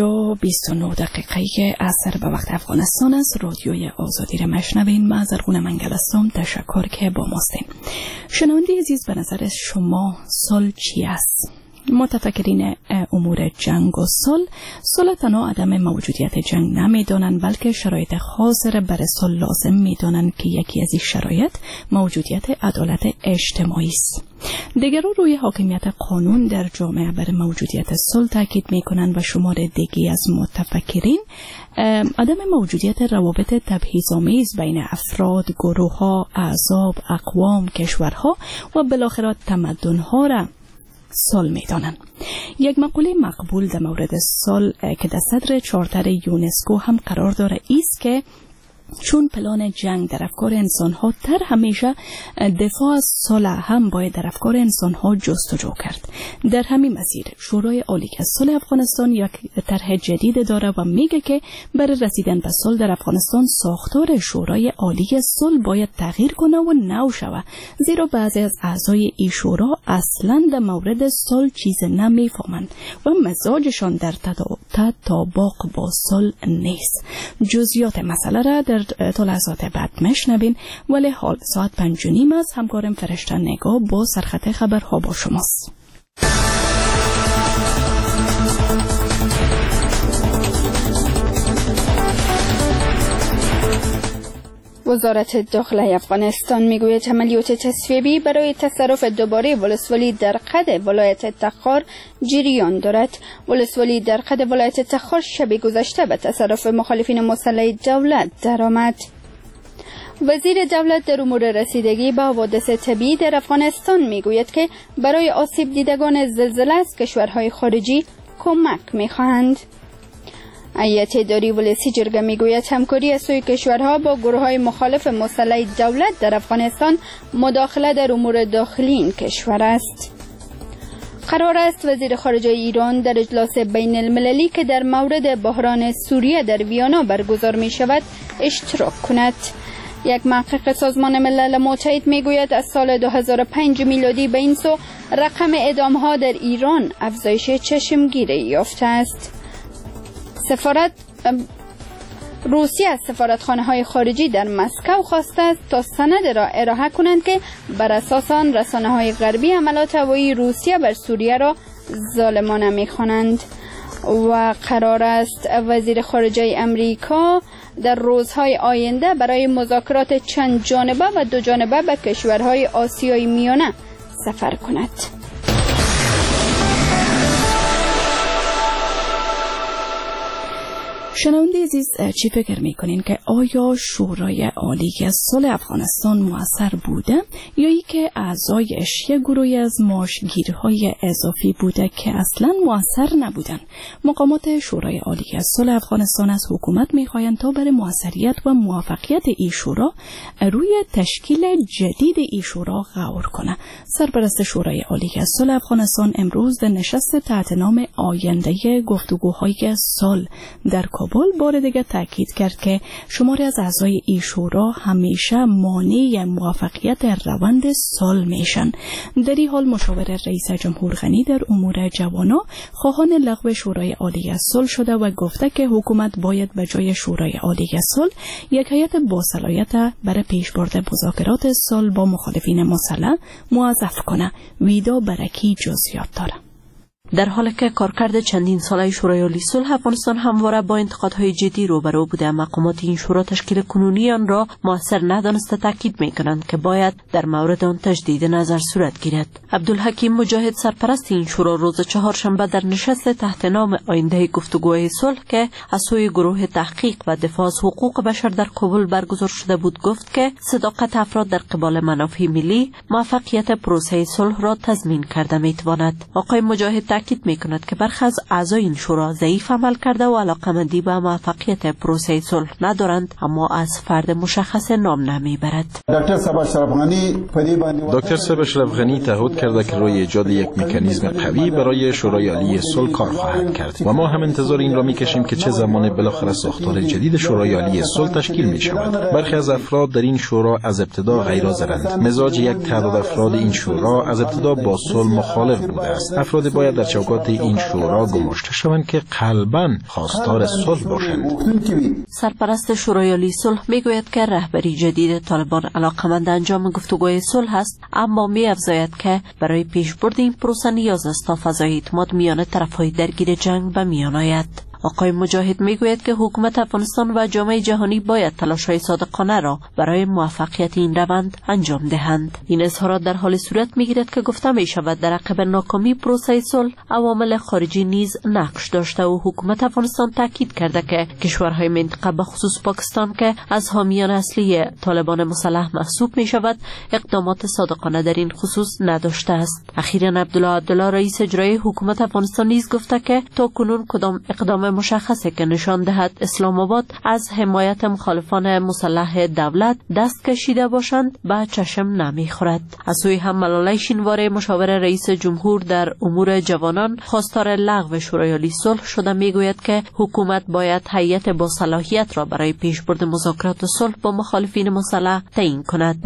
[SPEAKER 1] 5:29 عصر به وقت افغانستان است. رادیوی آزادی را مشنوین. من زرغون منگل هستم. تشکر که با ماستین. شنونده عزیز، به نظر شما سال چی است؟ متفکرین امور جنگ و صلح تنها عدم موجودیت جنگ نمیدانند، بلکه شرایط خاص را برای صلح لازم میدانند که یکی از این شرایط موجودیت عدالت اجتماعی است. دیگران روی حاکمیت قانون در جامعه برای موجودیت صلح تاکید میکنند و شمار دیگری از متفکرین عدم موجودیت روابط تبعیض‌آمیز بین افراد، گروه‌ها، احزاب، اقوام، کشورها و بالاخره تمدن‌ها را صلح می‌دانند. یک مقوله مقبول در مورد صلح که در صدر چارتر یونسکو هم قرار داره است که چون پلان جنگ در افکار انسان‌ها در همیشه دفاع از صلح هم باید در افکار انسان‌ها جستجو کرد. در همین مسیر شورای عالی از صلح افغانستان یک طرح جدید داره و میگه که برای رسیدن به صلح در افغانستان ساختار شورای عالی صلح باید تغییر کنه و نو شود، زیرا بعضی از اعضای این شورا اصلاً در مورد صلح چیز نمیفهمند و مزاجشان در تطابق با صلح نیست. جزئیات مسئله را در تا لحظات بعد مشنوین، ولی حال ساعت 5:30 است. همکارم فرشته نگاه با سرخط خبرها با شماست.
[SPEAKER 3] وزارت داخله افغانستان میگوید عملیات تصفیه‌ای برای تصرف دوباره ولسوالی در قد ولایت تخار جریان دارد. ولسوالی در قد ولایت تخار شب گذشته به تصرف مخالفین مسلح دولت درآمد. وزیر دولت در امور رسیدگی به حوادث طبیعی در افغانستان میگوید که برای آسیب دیدگان زلزله از کشورهای خارجی کمک میخواهند. هیئت اداری ولسی جرگه میگوید همکاری از سوی کشورها با گروه‌های مخالف مسلح دولت در افغانستان مداخله در امور داخلی این کشور است. قرار است وزیر خارجه ایران در اجلاس بین المللی که در مورد بحران سوریه در ویانا برگزار می شود اشتراک کند. یک محقق سازمان ملل متحد میگوید از سال 2005 میلادی به این سو رقم اعدام‌ها در ایران افزایش چشمگیری یافته است. روسیه از سفارتخانه‌های خارجی در مسکو خواسته است تا سند را ارائه کنند که بر اساس آن رسانه‌های غربی حملات هوایی روسیه بر سوریه را ظالمانه می‌خوانند. و قرار است وزیر خارجه امریکا در روزهای آینده برای مذاکرات چند جانبه و دو جانبه به کشورهای آسیای میانه سفر کند.
[SPEAKER 1] شنونده عزیز، چی فکر میکنین که آیا شورای عالی صلح افغانستان مؤثر بوده یا ای که اعضایش یک گروهی از معاشگیرهای اضافی بوده که اصلا مؤثر نبودن؟ مقامات شورای عالی صلح افغانستان از حکومت میخواهند تا برای موثریت و موفقیت این شورا روی تشکیل جدید این شورا غور کنه. سرپرست شورای عالی صلح افغانستان امروز در نشست تحت نام آینده گفتگوهای صلح در کابل بار دیگر تاکید کرد که شماری از اعضای این شورا همیشه مانع موفقیت روند صلح میشن. در این حال مشاور رئیس جمهور غنی در امور جوانا خواهان لغو شورای عالی صلح شده و گفته که حکومت باید به جای شورای عالی صلح یک هیئت با صلاحیت برای پیشبرد مذاکرات صلح با مخالفین مسلح موظف کنه. ویدا برکی جزئیات داره.
[SPEAKER 17] در حالی که کارکرد چندین ساله شورای عالی صلح افغانستان همواره با انتقادهای جدی روبرو بوده، مقامات این شورا تشکیل کنونی آن را موثر ندانسته تاکید می‌کنند که باید در مورد آن تجدید نظر صورت گیرد. عبدالحکیم مجاهد سرپرست این شورا روز چهارشنبه در نشست تحت نام آینده گفتگوهای صلح که از سوی گروه تحقیق و دفاع از حقوق بشر در کابل برگزار شده بود گفت که صداقت افراد در قبال منافع ملی موفقیت پروسه صلح را تضمین کرده می‌تواند. آقای مجاهد تاکید می‌کند که برخی از اعضای این شورا ضعیف عمل کرده و علاقه‌مندی به موفقیت پروسه صلح ندارند، اما از فرد مشخص نام نمیبرد.
[SPEAKER 18] دکتر صبح اشرف غنی تعهد کرده که روی ایجاد یک مکانیزم قوی برای شورای عالی صلح کار خواهد کرد و ما هم انتظار این را می‌کشیم که چه زمان بالاخره ساختار جدید شورای عالی صلح تشکیل می‌شود. برخی از افراد در این شورا از ابتدا غیرحاضرند. مزاج یک تعداد افراد این شورا از ابتدا با صلح مخالف بوده است. افراد باید در از چوکات این شورا گماشته شوند که قلباً خواستار صلح باشند.
[SPEAKER 17] سرپرست شورای عالی صلح میگوید که رهبری جدید طالبان علاقمند انجام گفتگوی صلح است، اما می‌افزاید که برای پیشبرد این پروسه نیاز است تا فضای اعتماد میان طرف‌های درگیر جنگ به میان آید. آقای مجاهد میگوید که حکومت افغانستان و جامعه جهانی باید تلاش‌های صادقانه را برای موفقیت این روند انجام دهند. این اظهارات در حال صورت میگیرد که گفته می شود در عقب ناکامی پروسه صلح عوامل خارجی نیز نقش داشته و حکومت افغانستان تاکید کرده که کشورهای منطقه به خصوص پاکستان که از حامیان اصلی طالبان مسلح محسوب می شود اقدامات صادقانه در این خصوص نداشته است. اخیراً عبدالله رئیس اجرایی حکومت افغانستان نیز گفته که تاکنون کدام اقدام مشخصه که نشان دهد اسلام آباد از حمایت مخالفان مسلح دولت دست کشیده باشند به چشم نمیخورد. از سوی هم ملالای شینواره مشاور رئیس جمهور در امور جوانان خواستار لغو شورای عالی صلح شده میگوید که حکومت باید هیئت با صلاحیت را برای پیشبرد مذاکرات صلح با مخالفین مسلح تعیین کند.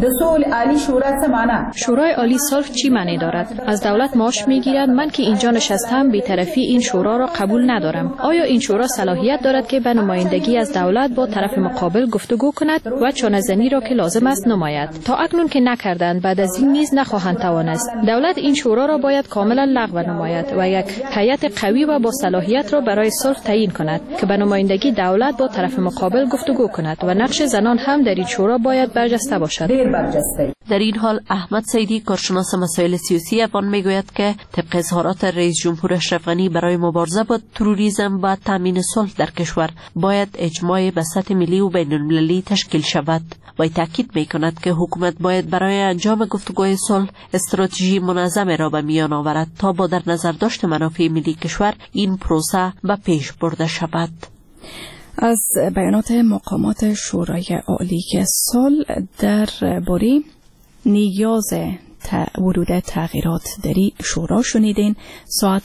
[SPEAKER 19] شورای عالی صلح چی معنی دارد؟ از دولت معاش میگیرد. من که اینجا نشستم بی‌طرفی این شورا را قبول ندارم. آیا این شورا صلاحیت دارد که به نمایندگی از دولت با طرف مقابل گفتگو کند و چانه‌زنی را که لازم است نماید؟ تا اکنون که نکردند، بعد از این نیز نخواهند توانست. دولت این شورا را باید کاملا لغو نماید و یک هیئت قوی و با صلاحیت را برای صلح تعیین کند که به نمایندگی دولت با طرف مقابل گفتگو کند و نقش زنان هم در این شورا باید برجسته باشد.
[SPEAKER 17] در این حال احمد سیدی کارشناس مسائل سیاسی افغان میگوید که طبق اظهارات رئیس جمهور اشرف غنی برای مبارزه با تروریسم و تامین صلح در کشور باید اجماع به سطح ملی و بین المللی تشکیل شود. و تاکید میکند که حکومت باید برای انجام گفتگوی صلح استراتژی منظم را به میان آورد تا با در نظر داشت منافع ملی کشور این پروسه به پیش برده شود.
[SPEAKER 1] از بیانات مقامات شورای عالی صلح درباره نیاز ورود تغییرات در شورا شنیدین. ساعت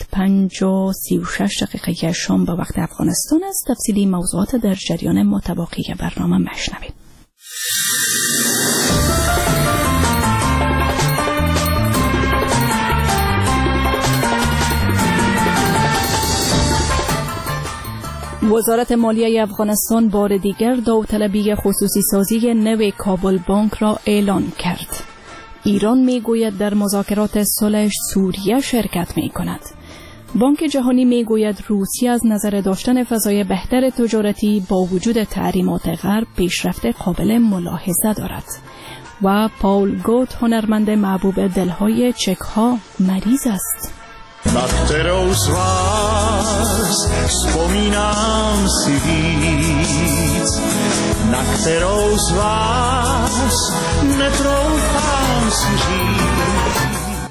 [SPEAKER 1] 5:36 شام به وقت افغانستان است. تفصیلی موضوعات در جریان متباقی برنامه مشنوید. وزارت مالیه افغانستان بار دیگر داوطلبی خصوصی سازی نو کابل بانک را اعلان کرد. ایران میگوید در مذاکرات صلح سوریه شرکت می کند. بانک جهانی میگوید روسیه از نظر داشتن فضای بهتر تجارتی با وجود تحریمات غرب پیشرفت قابل ملاحظه دارد. و پاول گوت هنرمند محبوب دلهای چک ها مریض است.
[SPEAKER 20] Na kterou z vás vzpomínám si víc, na kterou z vás netroufám si říct.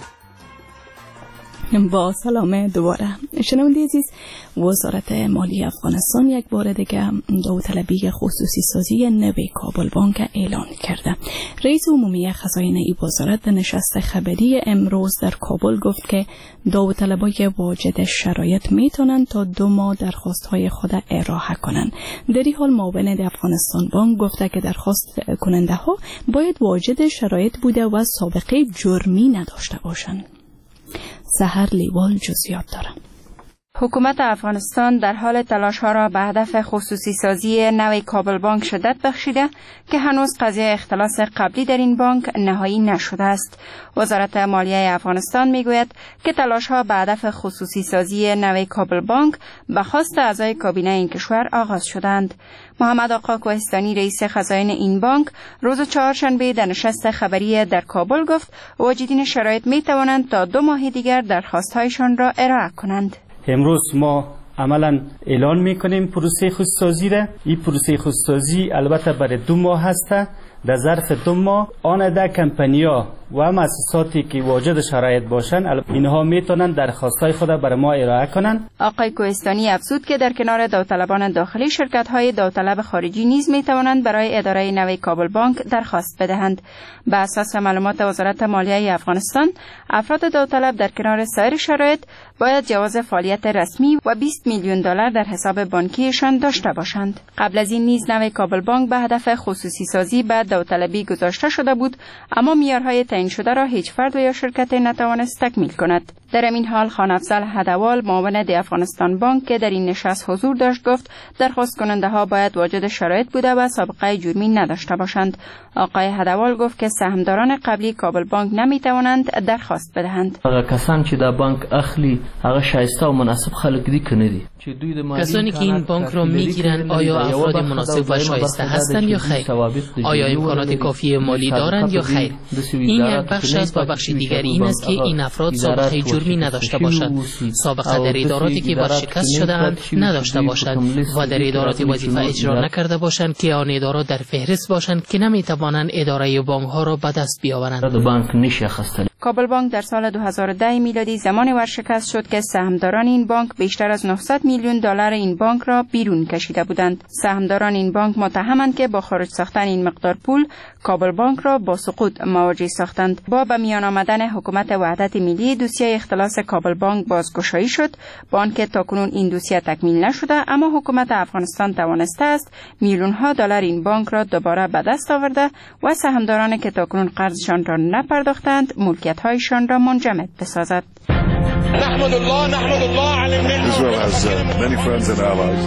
[SPEAKER 1] با سلام دوباره شنونده عزیز، وزارت مالی افغانستان یک بار دیگه داوطلبی خصوصی سازی نو کابل بانک اعلان کرده. رئیس عمومی خزاین این وزارت در نشست خبری امروز در کابل گفت که داوطلبای واجد شرایط میتونن تا 2 ماه درخواست‌های خود ارائه کنند. در این حال معاون افغانستان بانک گفته که درخواست کننده ها باید واجد شرایط بوده و سابقه جرمی نداشته باشند. سحر لیوال جزئیات داره.
[SPEAKER 13] حکومت افغانستان در حال تلاش‌ها را به هدف خصوصی سازی نو کابل بانک شدت بخشیده که هنوز قضیه اختلاس قبلی در این بانک نهایی نشده است. وزارت مالیه افغانستان میگوید که تلاش‌ها به هدف خصوصی سازی نو کابل بانک به خواست اعضای کابینه این کشور آغاز شدند. محمد آقا کوهستانی رئیس خزاین این بانک روز چهارشنبه در نشست خبری در کابل گفت واجدین شرایط می توانند تا 2 ماه دیگر درخواست‌هایشان را ارائه کنند.
[SPEAKER 21] امروز ما عملا اعلان میکنیم پروسه خودسازی را. این پروسه خودسازی البته برای 2 ماه هسته. در ظرف 2 ماه آن ده کمپانی‌ها و مؤسساتی که واجد شرایط باشند اینها میتونن درخواست‌های خود برای ما ارائه کنند.
[SPEAKER 13] آقای کوهستانی افزود که در کنار داوطلبان داخلی شرکت‌های داوطلب خارجی نیز میتوانند برای اداره نو کابل بانک درخواست بدهند. به اساس معلومات وزارت مالیه افغانستان افراد داوطلب در کنار سایر شرایط باید جواز فعالیت رسمی و $20 میلیون در حساب بانکیشان داشته باشند. قبل از این نیز نو کابل بانک به هدف خصوصی سازی به داوطلبی گذاشته شده بود، اما معیارهای تعیین شده را هیچ فرد و یا شرکت نتوانست تکمیل کند. در این حال خان افضل هدوال معاون دی افغانستان بانک که در این نشست حضور داشت گفت درخواست کننده ها باید واجد شرایط بوده و سابقه جرمی نداشته باشند. آقای هدوال گفت که سهامداران قبلی کابل بانک نمی توانند درخواست بدهند.
[SPEAKER 5] کسان چې د بانک اخلي هغه شایسته او مناسب خلک دي کنه دي.
[SPEAKER 22] کسانی که این بانک را میگیرند آیا افراد مناسب و شایسته هستند یا خیر؟ آیا امکانات کافی مالی دارند یا خیر؟ این یک بخش است و بخش دیگر این است که این افراد سابقه جرمی نداشته باشند، سابقه در اداراتی که ورشکست شده‌اند نداشته باشند و در ادارات وظیفه اجرا نکرده باشند که آن ادارات در فهرست باشند که نمیتوانند اداره بانک ها را به دست بیاورند.
[SPEAKER 13] کابل بانک در سال 2010 میلادی زمان ورشکست شد که سهامداران این بانک بیشتر از 900 میلیون دلار این بانک را بیرون کشیده بودند. سهامداران این بانک متهمند که با خارج ساختن این مقدار پول کابل بانک را با سقوط مواجه ساختند. با به میان آمدن حکومت وحدت ملی دوسیه اختلاس کابل بانک بازگشایی شد، با آنکه تاکنون این دوسیه تکمیل نشده، اما حکومت افغانستان توانسته است میلیون ها دلار این بانک را دوباره به دست آورده و سهامدارانی که تاکنون قرضشان را نپرداختند ملکیت هایشان را منجمد بسازد.
[SPEAKER 20] نحمد الله على النعمة. Israel has many friends and allies.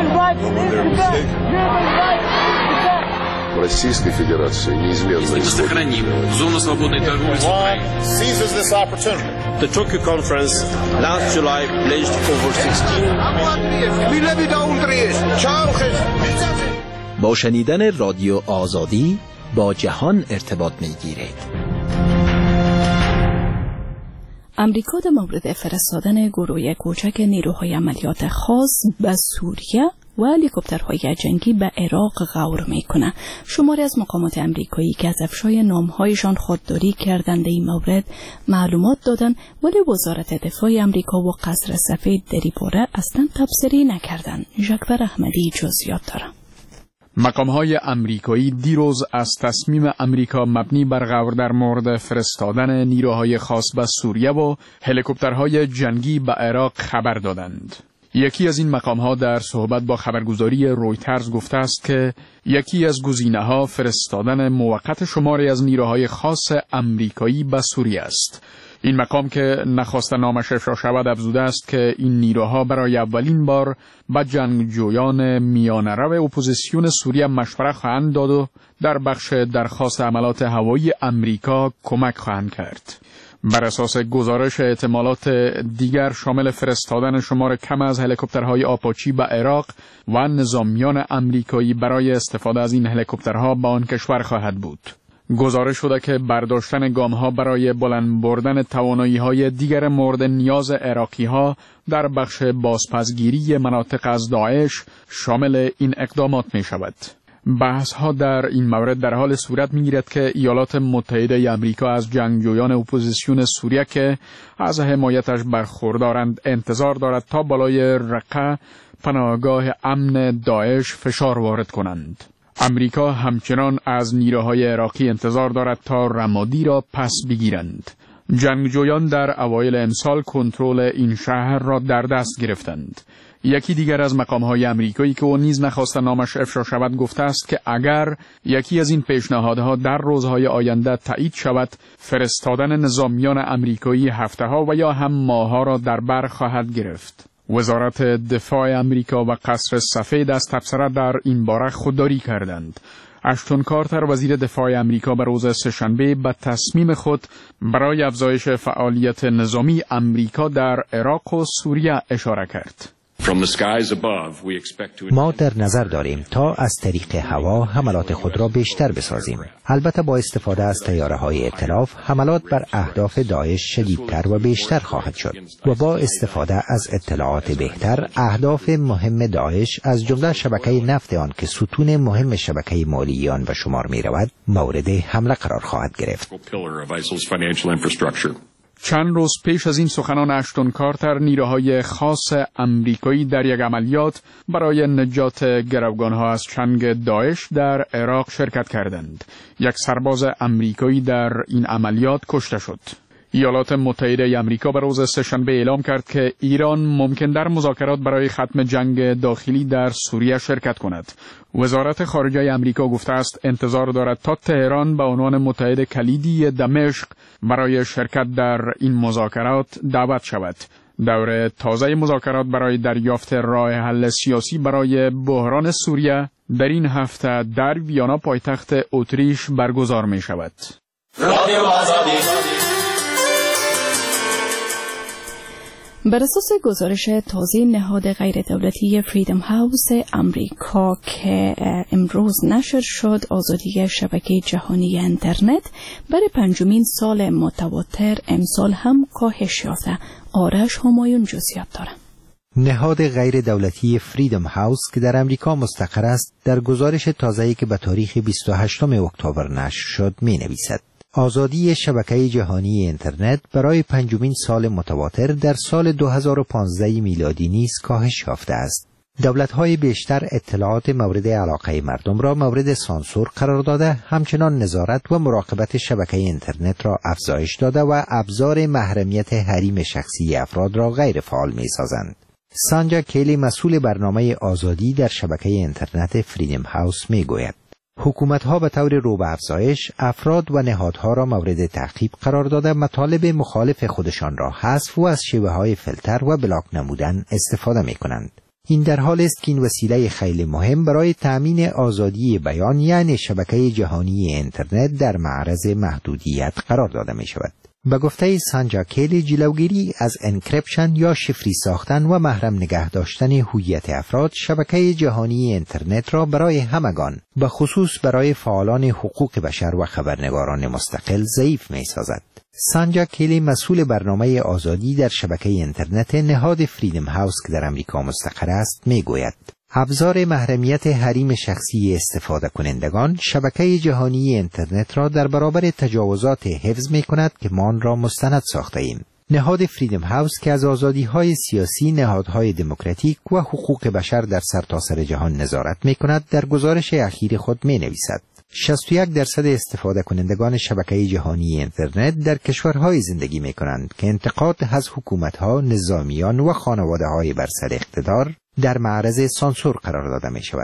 [SPEAKER 23] Российской Федерации неизменно
[SPEAKER 24] сохраним зону свободной торговли с Украиной.
[SPEAKER 20] Seizes this opportunity. The Tokyo conference last July pledged over 16
[SPEAKER 25] با شنیدن رادیو آزادی با جهان ارتباط می‌گیرید.
[SPEAKER 1] امریکا در مورد فرستادن گروه کوچک نیروهای عملیات خاص به سوریه و هلیکوپترهای جنگی به عراق غور میکنه. شماری از مقامات امریکایی که از افشای نامهایشان خودداری کردند این مورد معلومات دادند، ولی وزارت دفاع امریکا و قصر سفید در این باره اصلا تبصره نکردند. ژاکور احمدی جزئیات داره.
[SPEAKER 10] مقام‌های امریکایی دیروز از تصمیم امریکا مبنی بر غور در مورد فرستادن نیروهای خاص به سوریه و هلیکوپترهای جنگی به عراق خبر دادند. یکی از این مقام‌ها در صحبت با خبرگزاری رویترز گفته است که یکی از گزینه‌ها فرستادن موقت شماری از نیروهای خاص امریکایی به سوریه است. این مقام که نخواست نامش افشا شود افزوده است که این نیروها برای اولین بار به جنگجویان میانه‌رو اپوزیسیون سوریه مشوره خواهند داد و در بخش درخواست حملات هوایی امریکا کمک خواهند کرد. بر اساس گزارش احتمالات دیگر شامل فرستادن شمار کم از هلیکوپترهای آپاچی به عراق و نظامیان امریکایی برای استفاده از این هلیکوپترها به آن کشور خواهد بود. گزارش شده که برداشتن گام‌ها برای بلند بردن توانایی‌های دیگر مورد نیاز عراقی‌ها در بخش بازپسگیری مناطق از داعش شامل این اقدامات می‌شود. بحث‌ها در این مورد در حال صورت می‌گیرد که ایالات متحده آمریکا از جنگجویان اپوزیسیون سوریه که از حمایتش برخوردارند انتظار دارد تا بالای رقه پناهگاه امن داعش فشار وارد کنند. امریکا همچنان از نیروهای عراقی انتظار دارد تا رمادی را پس بگیرند. جنگجویان در اوایل امسال کنترل این شهر را در دست گرفتند. یکی دیگر از مقام‌های امریکایی که او نیز نخواست نامش افشا شود گفته است که اگر یکی از این پیشنهادها در روزهای آینده تایید شود، فرستادن نظامیان امریکایی هفته‌ها و یا هم ماه‌ها را در بر خواهد گرفت. وزارت دفاع امریکا و قصر سفید از تبصره در این باره خودداری کردند. اشتون کارتر وزیر دفاع امریکا به روز سه‌شنبه به تصمیم خود برای افزایش فعالیت نظامی امریکا در عراق و سوریه اشاره کرد.
[SPEAKER 26] ما در نظر داریم تا از طریق هوا حملات خود را بیشتر بسازیم. البته با استفاده از طیاره‌های ائتلاف حملات بر اهداف داعش شدیدتر و بیشتر خواهد شد و با استفاده از اطلاعات بهتر اهداف مهم داعش از جمله شبکه نفت آن که ستون مهم شبکه مالی آن به شمار می رود مورد حمله قرار خواهد گرفت.
[SPEAKER 10] چند روز پیش از این سخنان اشتون کارتر نیروهای خاص امریکایی در یک عملیات برای نجات گروگانها از چنگ داعش در عراق شرکت کردند. یک سرباز امریکایی در این عملیات کشته شد. ایالات متحده آمریکا به روز سه‌شنبه اعلام کرد که ایران ممکن در مذاکرات برای ختم جنگ داخلی در سوریه شرکت کند. وزارت خارجه آمریکا گفته است انتظار دارد تا تهران به عنوان متحد کلیدی دمشق برای شرکت در این مذاکرات دعوت شود. دور تازه مذاکرات برای دریافت راه حل سیاسی برای بحران سوریه در این هفته در ویانا پایتخت اتریش برگزار می شود.
[SPEAKER 1] بر اساس گزارش تازه نهاد غیر دولتی فریدم هاوس امریکا که امروز نشر شد، آزادی شبکه جهانی اینترنت برای 5مین سال متواتر امسال هم کاهش یافته. آرش همایون جزئیات دارد.
[SPEAKER 26] نهاد غیر دولتی فریدم هاوس که در امریکا مستقر است در گزارش تازه‌ای که به تاریخ 28 اکتبر نشر شد می‌نویسد: آزادی شبکه جهانی اینترنت برای 5مین سال متواتر در سال 2015 میلادی نیز کاهش یافته است. دولت‌های بیشتر اطلاعات مورد علاقه مردم را مورد سانسور قرار داده، همچنان نظارت و مراقبت شبکه اینترنت را افزایش داده و ابزار محرمیت حریم شخصی افراد را غیر فعال می‌سازند. سانجا کیلی مسئول برنامه آزادی در شبکه اینترنت فریدم هاوس می‌گوید: حکومت‌ها به طور رو به افزایش افراد و نهادها را مورد تعقیب قرار داده مطالب مخالف خودشان را حذف و از شیوه‌های فیلتر و بلاک نمودن استفاده می‌کنند. این در حالی است که این وسیله خیلی مهم برای تأمین آزادی بیان یعنی شبکه جهانی اینترنت در معرض محدودیت قرار داده می‌شود. به گفته سانجا کیلی، جلوگیری از انکریپشن یا شفری ساختن و محرم نگه داشتن هویت افراد شبکه جهانی اینترنت را برای همگان، به خصوص برای فعالان حقوق بشر و خبرنگاران مستقل ضعیف می‌سازد. سانجا کیلی مسئول برنامه آزادی در شبکه اینترنت نهاد فریدم هاوس که در امریکا مستقر است میگوید: ابزار محرمیت حریم شخصی استفاده کنندگان شبکه جهانی اینترنت را در برابر تجاوزات حفظ می کند که ما آن را مستند ساخته ایم. نهاد فریدم هاوس که از آزادی‌های سیاسی، نهادهای دموکراتیک و حقوق بشر در سرتاسر جهان نظارت می کند در گزارش اخیر خود می نویسد: 61% استفاده کنندگان شبکه جهانی اینترنت در کشورهای زندگی می کنند که انتقاد از حکومت‌ها، نظامیان و خانواده‌های بر سر اقتدار در معرض سانسور قرار داده می شود.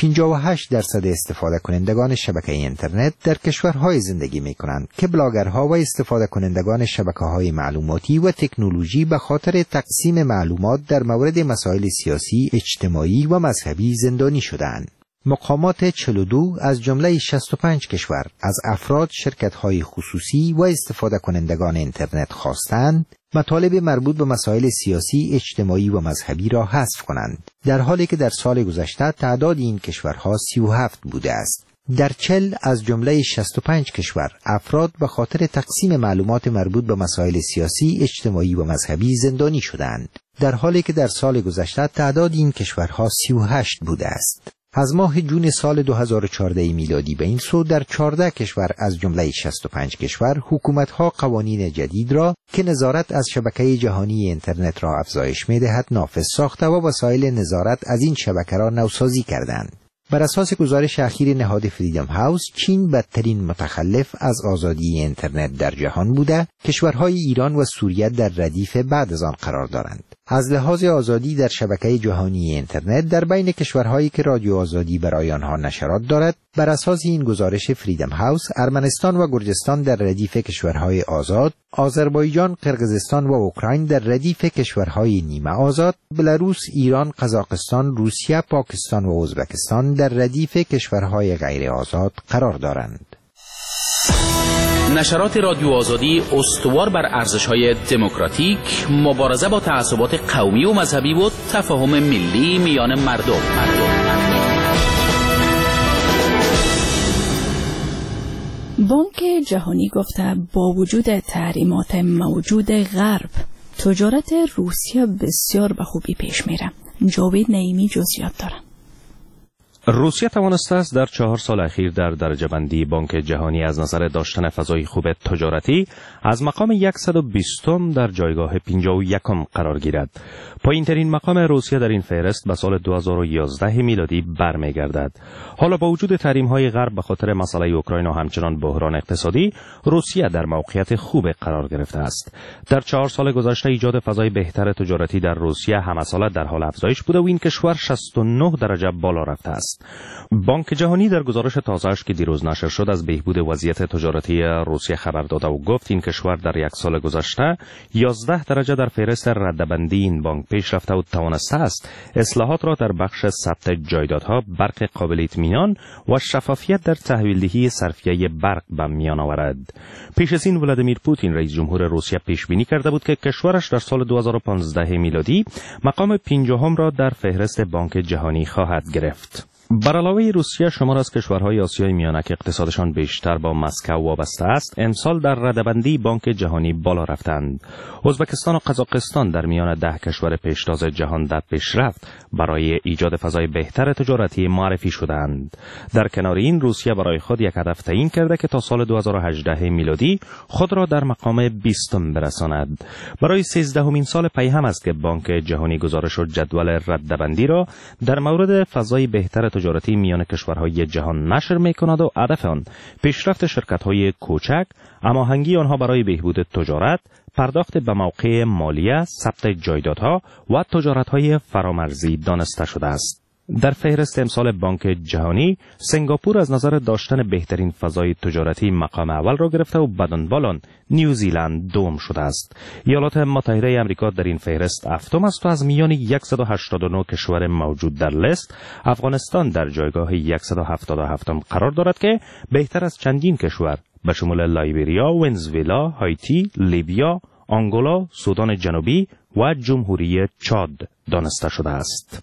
[SPEAKER 26] 58% استفاده کنندگان شبکه اینترنت در کشورهای زندگی می کنند که بلاگرها و استفاده کنندگان شبکه‌های معلوماتی و تکنولوژی به خاطر تقسیم معلومات در مورد مسائل سیاسی، اجتماعی و مذهبی زندانی شدند. مقامات 42 از جمله 65 کشور از افراد، شرکت‌های خصوصی و استفاده کنندگان اینترنت خواستند مطالب مربوط به مسائل سیاسی، اجتماعی و مذهبی را حذف کنند، در حالی که در سال گذشته تعداد این کشورها 37 بوده است. در 40 از جمله 65 کشور افراد به خاطر تقسیم معلومات مربوط به مسائل سیاسی، اجتماعی و مذهبی زندانی شدند، در حالی که در سال گذشته تعداد این کشورها 38 بوده است. از ماه جون سال 2014 میلادی به این سو در 14 کشور از جمله 65 کشور حکومت‌ها قوانین جدید را که نظارت از شبکه جهانی اینترنت را افزایش می‌دهد نافذ ساخته و وسایل نظارت از این شبکه را نوسازی کردند. بر اساس گزارش اخیر نهاد فریدم هاوس، چین بدترین متخلف از آزادی اینترنت در جهان بوده. کشورهای ایران و سوریه در ردیف بعد از آن قرار دارند. از لحاظ آزادی در شبکه جهانی اینترنت در بین کشورهایی که رادیو آزادی برای آنها نشرات دارد، بر اساس این گزارش فریدم هاوس، ارمنستان و گرجستان در ردیف کشورهای آزاد، آذربایجان، قرقیزستان و اوکراین در ردیف کشورهای نیمه آزاد، بلاروس، ایران، قزاقستان، روسیه، پاکستان و ازبکستان در ردیف کشورهای غیر آزاد قرار دارند.
[SPEAKER 2] نشرات رادیو آزادی استوار بر ارزش‌های دموکراتیک، مبارزه با تعصبات قومی و مذهبی و تفاهم ملی میان مردم.
[SPEAKER 1] بانک جهانی گفته با وجود تحریمات موجود غرب، تجارت روسیه بسیار به خوبی پیش میره. جاوید نعیمی جزئیات داره.
[SPEAKER 4] روسیه توانسته است در 4 سال اخیر در درجه بندی بانک جهانی از نظر داشتن فضای خوب تجارتی از مقام 120 در جایگاه 51 قرار گیرد. پایین‌ترین مقام روسیه در این فهرست به سال 2011 میلادی برمیگردد. حالا با وجود تحریم‌های غرب به خاطر مسئله اوکراین و همچنان بحران اقتصادی، روسیه در موقعیت خوب قرار گرفته است. در 4 سال گذشته ایجاد فضای بهتر تجارتی در روسیه همساله در حال افزایش بوده و این کشور 69 درجه بالا رفته است. بانک جهانی در گزارش تازه‌اش که دیروز نشر شد از بهبود وضعیت تجارتی روسیه خبر داده و گفت این کشور در 1 سال گذشته 11 درجه در فهرست رده‌بندی این بانک پیش رفته و توانسته است اصلاحات را در بخش ثبت جایدادها، برق قابل اطمینان و شفافیت در تحویلدهی صرفیه برق به میان آورد. پیش از این ولادیمیر پوتین رئیس جمهور روسیه پیش بینی کرده بود که کشورش در سال 2015 میلادی مقام 50 را در فهرست بانک جهانی خواهد گرفت. بر علاوه روسیه شمار از کشورهای آسیای میانه که اقتصادشان بیشتر با مسکو وابسته است امسال در رده‌بندی بانک جهانی بالا رفتند. ازبکستان و قزاقستان در میان 10 کشور پیشتاز جهان در پیشرفت برای ایجاد فضای بهتر تجارتی معرفی شدند. در کنار این روسیه برای خود یک هدف تعیین کرده که تا سال 2018 میلادی خود را در مقام 20 برساند. برای 13مین سال پی هم است که بانک جهانی گزارش و جدول رده‌بندی را در مورد فضای بهتر تجارتی میان کشورهای جهان نشر می‌کند و هدف آن پیشرفت شرکت‌های کوچک، هماهنگی آنها برای بهبود تجارت، پرداخت به موقع مالیه، ثبت جایدادها و تجارت‌های فرامرزی دانسته شده است. در فهرست امسال بانک جهانی سنگاپور از نظر داشتن بهترین فضای تجارتی مقام اول را گرفته و بدانبال آن نیوزیلند دوم شده است. ایالات متحده آمریکا در این فهرست هفتم است و از میان 189 کشور موجود در لیست افغانستان در جایگاه 177 قرار دارد که بهتر از چندین کشور به شمول لایبریا، ونزوئلا، هایتی، لیبیا، آنگولا، سودان جنوبی و جمهوری چاد دانسته شده است.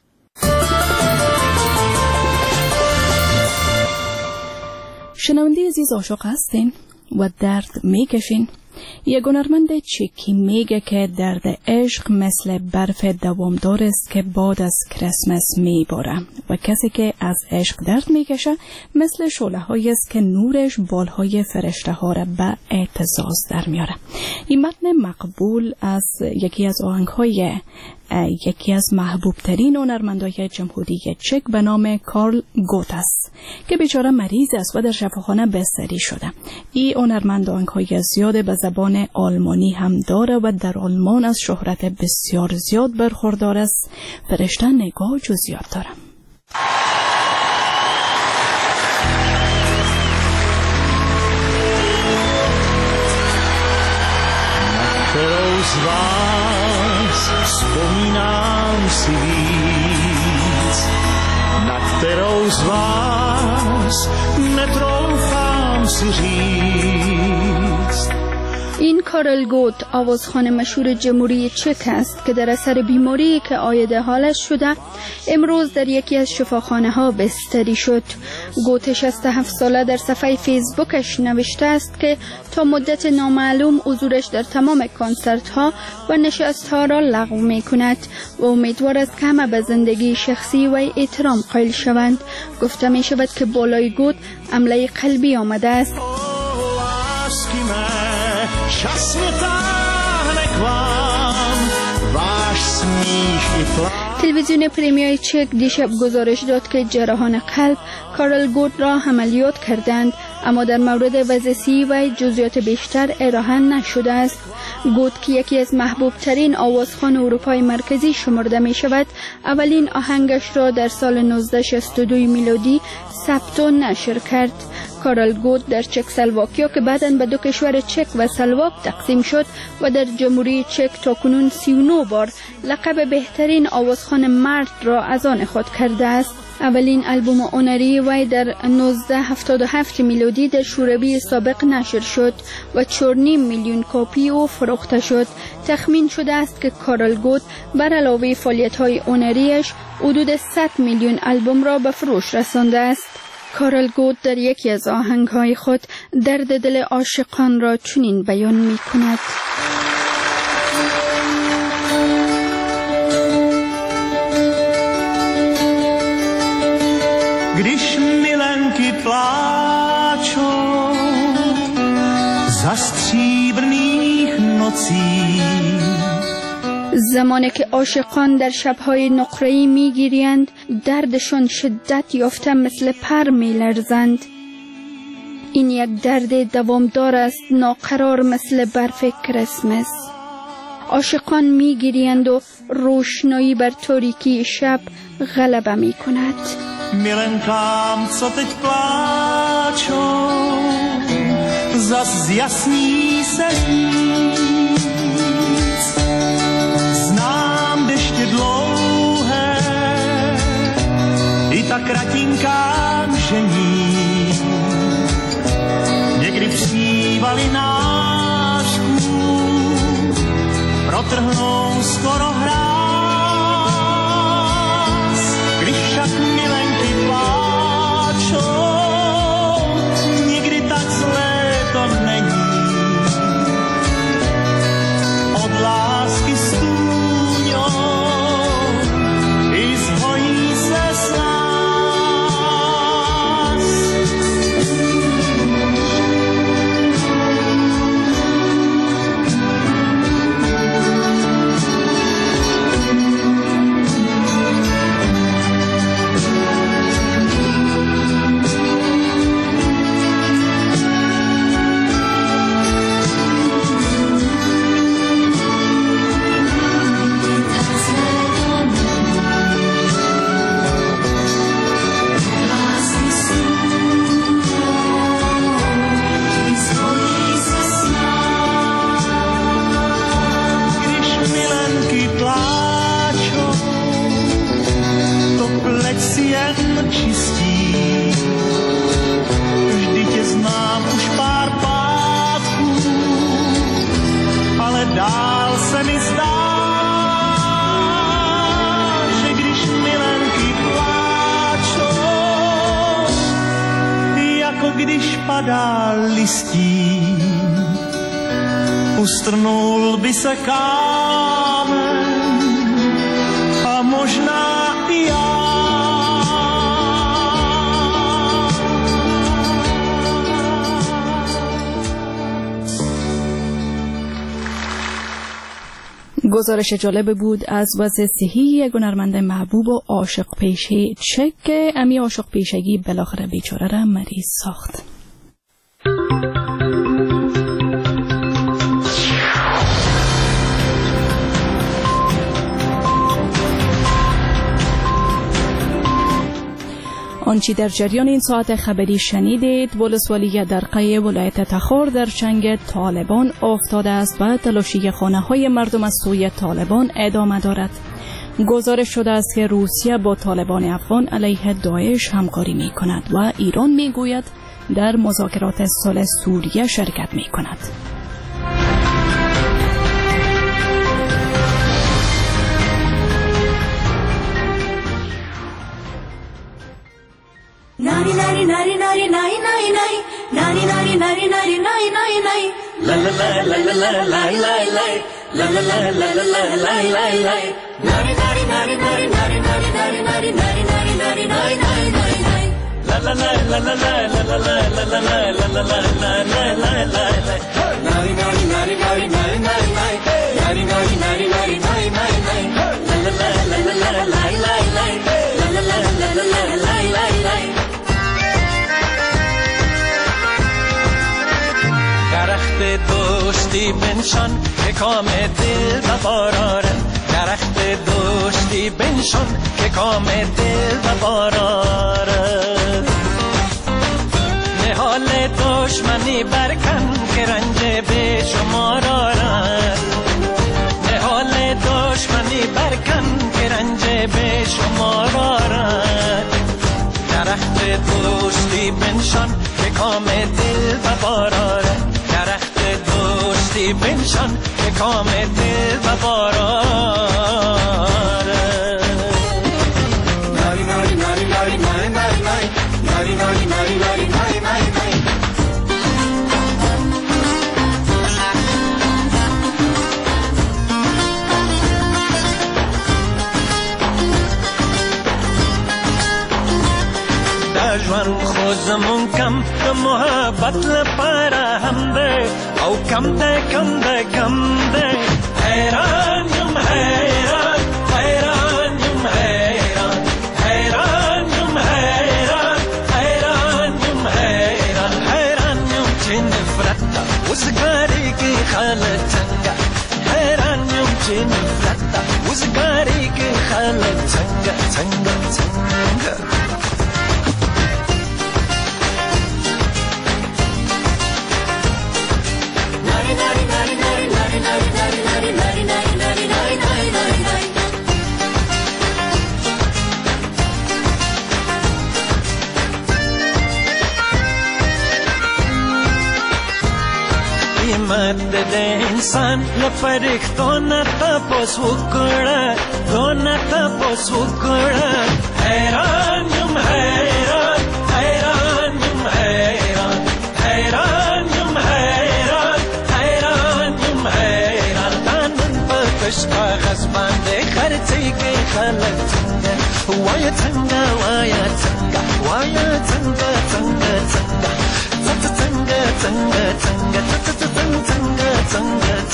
[SPEAKER 1] شنونده عزیز عاشق هستین و درد میکشین. یک هنرمند چکی میگه که درد عشق مثل برف دوامدار است که بعد از کریسمس میباره و کسی که از عشق درد میکشه مثل شعله هایی است که نورش بالهای فرشته ها را به اعتزاز در میاره. این متن مقبول از یکی از آهنگهای یکی از محبوب ترین هنرمندای جمهوری چک به نام کارل گوت است که بیچاره مریض است و در شفاخانه بستری شده. این هنرمند آهنگهای زیاد به زبان آلمانی هم داره و در آلمان از شهرت بسیار زیاد برخوردار است. فرشته نگاه جزئیات داره.
[SPEAKER 6] Vzpomínám si víc, na kterou z vás netroufám si říct.
[SPEAKER 3] این کارل گوت آوازخوان مشهور جمهوری چک است که در اثر بیماری که عاید حالش شده امروز در یکی از شفاخانه ها بستری شد. گوت 67 ساله در صفحه فیسبوکش نوشته است که تا مدت نامعلوم حضورش در تمام کنسرت ها و نشست ها را لغو می کند و امیدوار است که همه به زندگی شخصی و احترام قائل شوند. گفته می شود که بالای گوت حمله قلبی آمده است. تلویزیون پریمیای چک دیشب گزارش داد که جراحان قلب کارل گوت را عملیات کردند، اما در مورد وضعیتی و جزئیات بیشتر ارائه نشده است. گوت که یکی از محبوب ترین آوازخوان اروپای مرکزی شمرده می شود، اولین آهنگش را در سال 1962 میلادی ثبت و نشر کرد. کارل گوت در چک سلواکیا که بعداً به دو کشور چک و سلواک تقسیم شد و در جمهوری چک تاکنون 39 بار لقب بهترین آوازخوان مرد را از آن خود کرده است. اولین آلبوم هنری وی در 1977 میلادی در شوروی سابق نشر شد و 4.5 میلیون کپی او فروخته شد. تخمین شده است که کارل گوت بر علاوه فعالیت‌های هنریش حدود 100 میلیون آلبوم را به فروش رسانده است. کارل گوت در یکی از آهنگ‌های خود درد دل عاشقان را چنین بیان می‌کند:
[SPEAKER 6] když milenky pláčou za stříbrných nocí.
[SPEAKER 3] زمانی که عاشقان در شبهای نقره‌ای می‌گیریند، دردشان شدت یافته مثل پر می‌لرزند. این یک درد دوامدار است، ناقرار مثل برف کریسمس. عاشقان می‌گیریند و روشنایی بر تاریکی شب غلبه می‌کند.
[SPEAKER 6] Milenkám, co teď pláčou, zas zjasní se říct. Znám deště dlouhé, i ta kratinká mžení. Někdy přívali nářků, protrhnou skoro hráz. Když však milenky pláčou, nikdy tak zlé to není. Od lásky stůňou i zhojí se s nás. Dál se mi zdá, že když milenky pláčou, jako když padá listí, ustrnul by se kámen a možná i já.
[SPEAKER 1] گزارش جالب بود از وضع صحی یک هنرمند محبوب و عاشق پیشه چک که امی عاشق پیشگی بالاخره بیچاره را مریض ساخت. آنچه در جریان این ساعت خبری شنیدید، ولسوالی درقه ولایت تخار در چنگ طالبان افتاده است و تلاشی خانه‌های مردم از سوی طالبان ادامه دارد. گزارش شده است که روسیه با طالبان افغان علیه داعش همکاری می کند و ایران می گوید در مذاکرات صلح سوریه شرکت می کند.
[SPEAKER 7] Nari nari nari nari nari nari nari nari nari nari nari nari nari la la la la la la la la la la la la la la la la la la nari nari nari nari nari nari nari nari nari nari nari nari nari nari la la la la la la la la la la la la la la la la la la nari nari nari nari nari nari nari nari nari nari nari nari nari la la la la la la la la la la la la la la la
[SPEAKER 8] درخت دوستی بنشان که کام دل و بارارد درخت دوستی بنشان که کام دل و بارارد نهال دشمنی برکن که رنج به شما دارد نهال دشمنی برکن که رنج به شما دارد درخت دوستی بنشان که کام دل و بارارد درخت دوستی بنشان که کام دل و باراره ناری ناری ناری ناری ناری ناری ناری ناری ناری ناری ناری ناری
[SPEAKER 6] زمون کم د محبت لپاره هم ده او کم ده کم ده کم ده حیران یم حیران حیران یم حیران حیران یم حیران حیران یم حیران حیران یم چې نفرت ته وزګاري کې خلک څنګه حیران یم چې نفرت ته وزګاري کې خلک څنګه څنګه څنګه قیمت د انسان لپاره نه تاسو وکړه دونه تاسو وکړه حیران یم حیران حیران یم حیران حیران یم حیران حیران یم حیران نن په کشکا غصبان دې خرڅېږي خلک څنګه وایه څنګه وایه څنګه وایه څنګه څنګه څنګه څنګه څنګه څنګه څنګه څنګه څنګه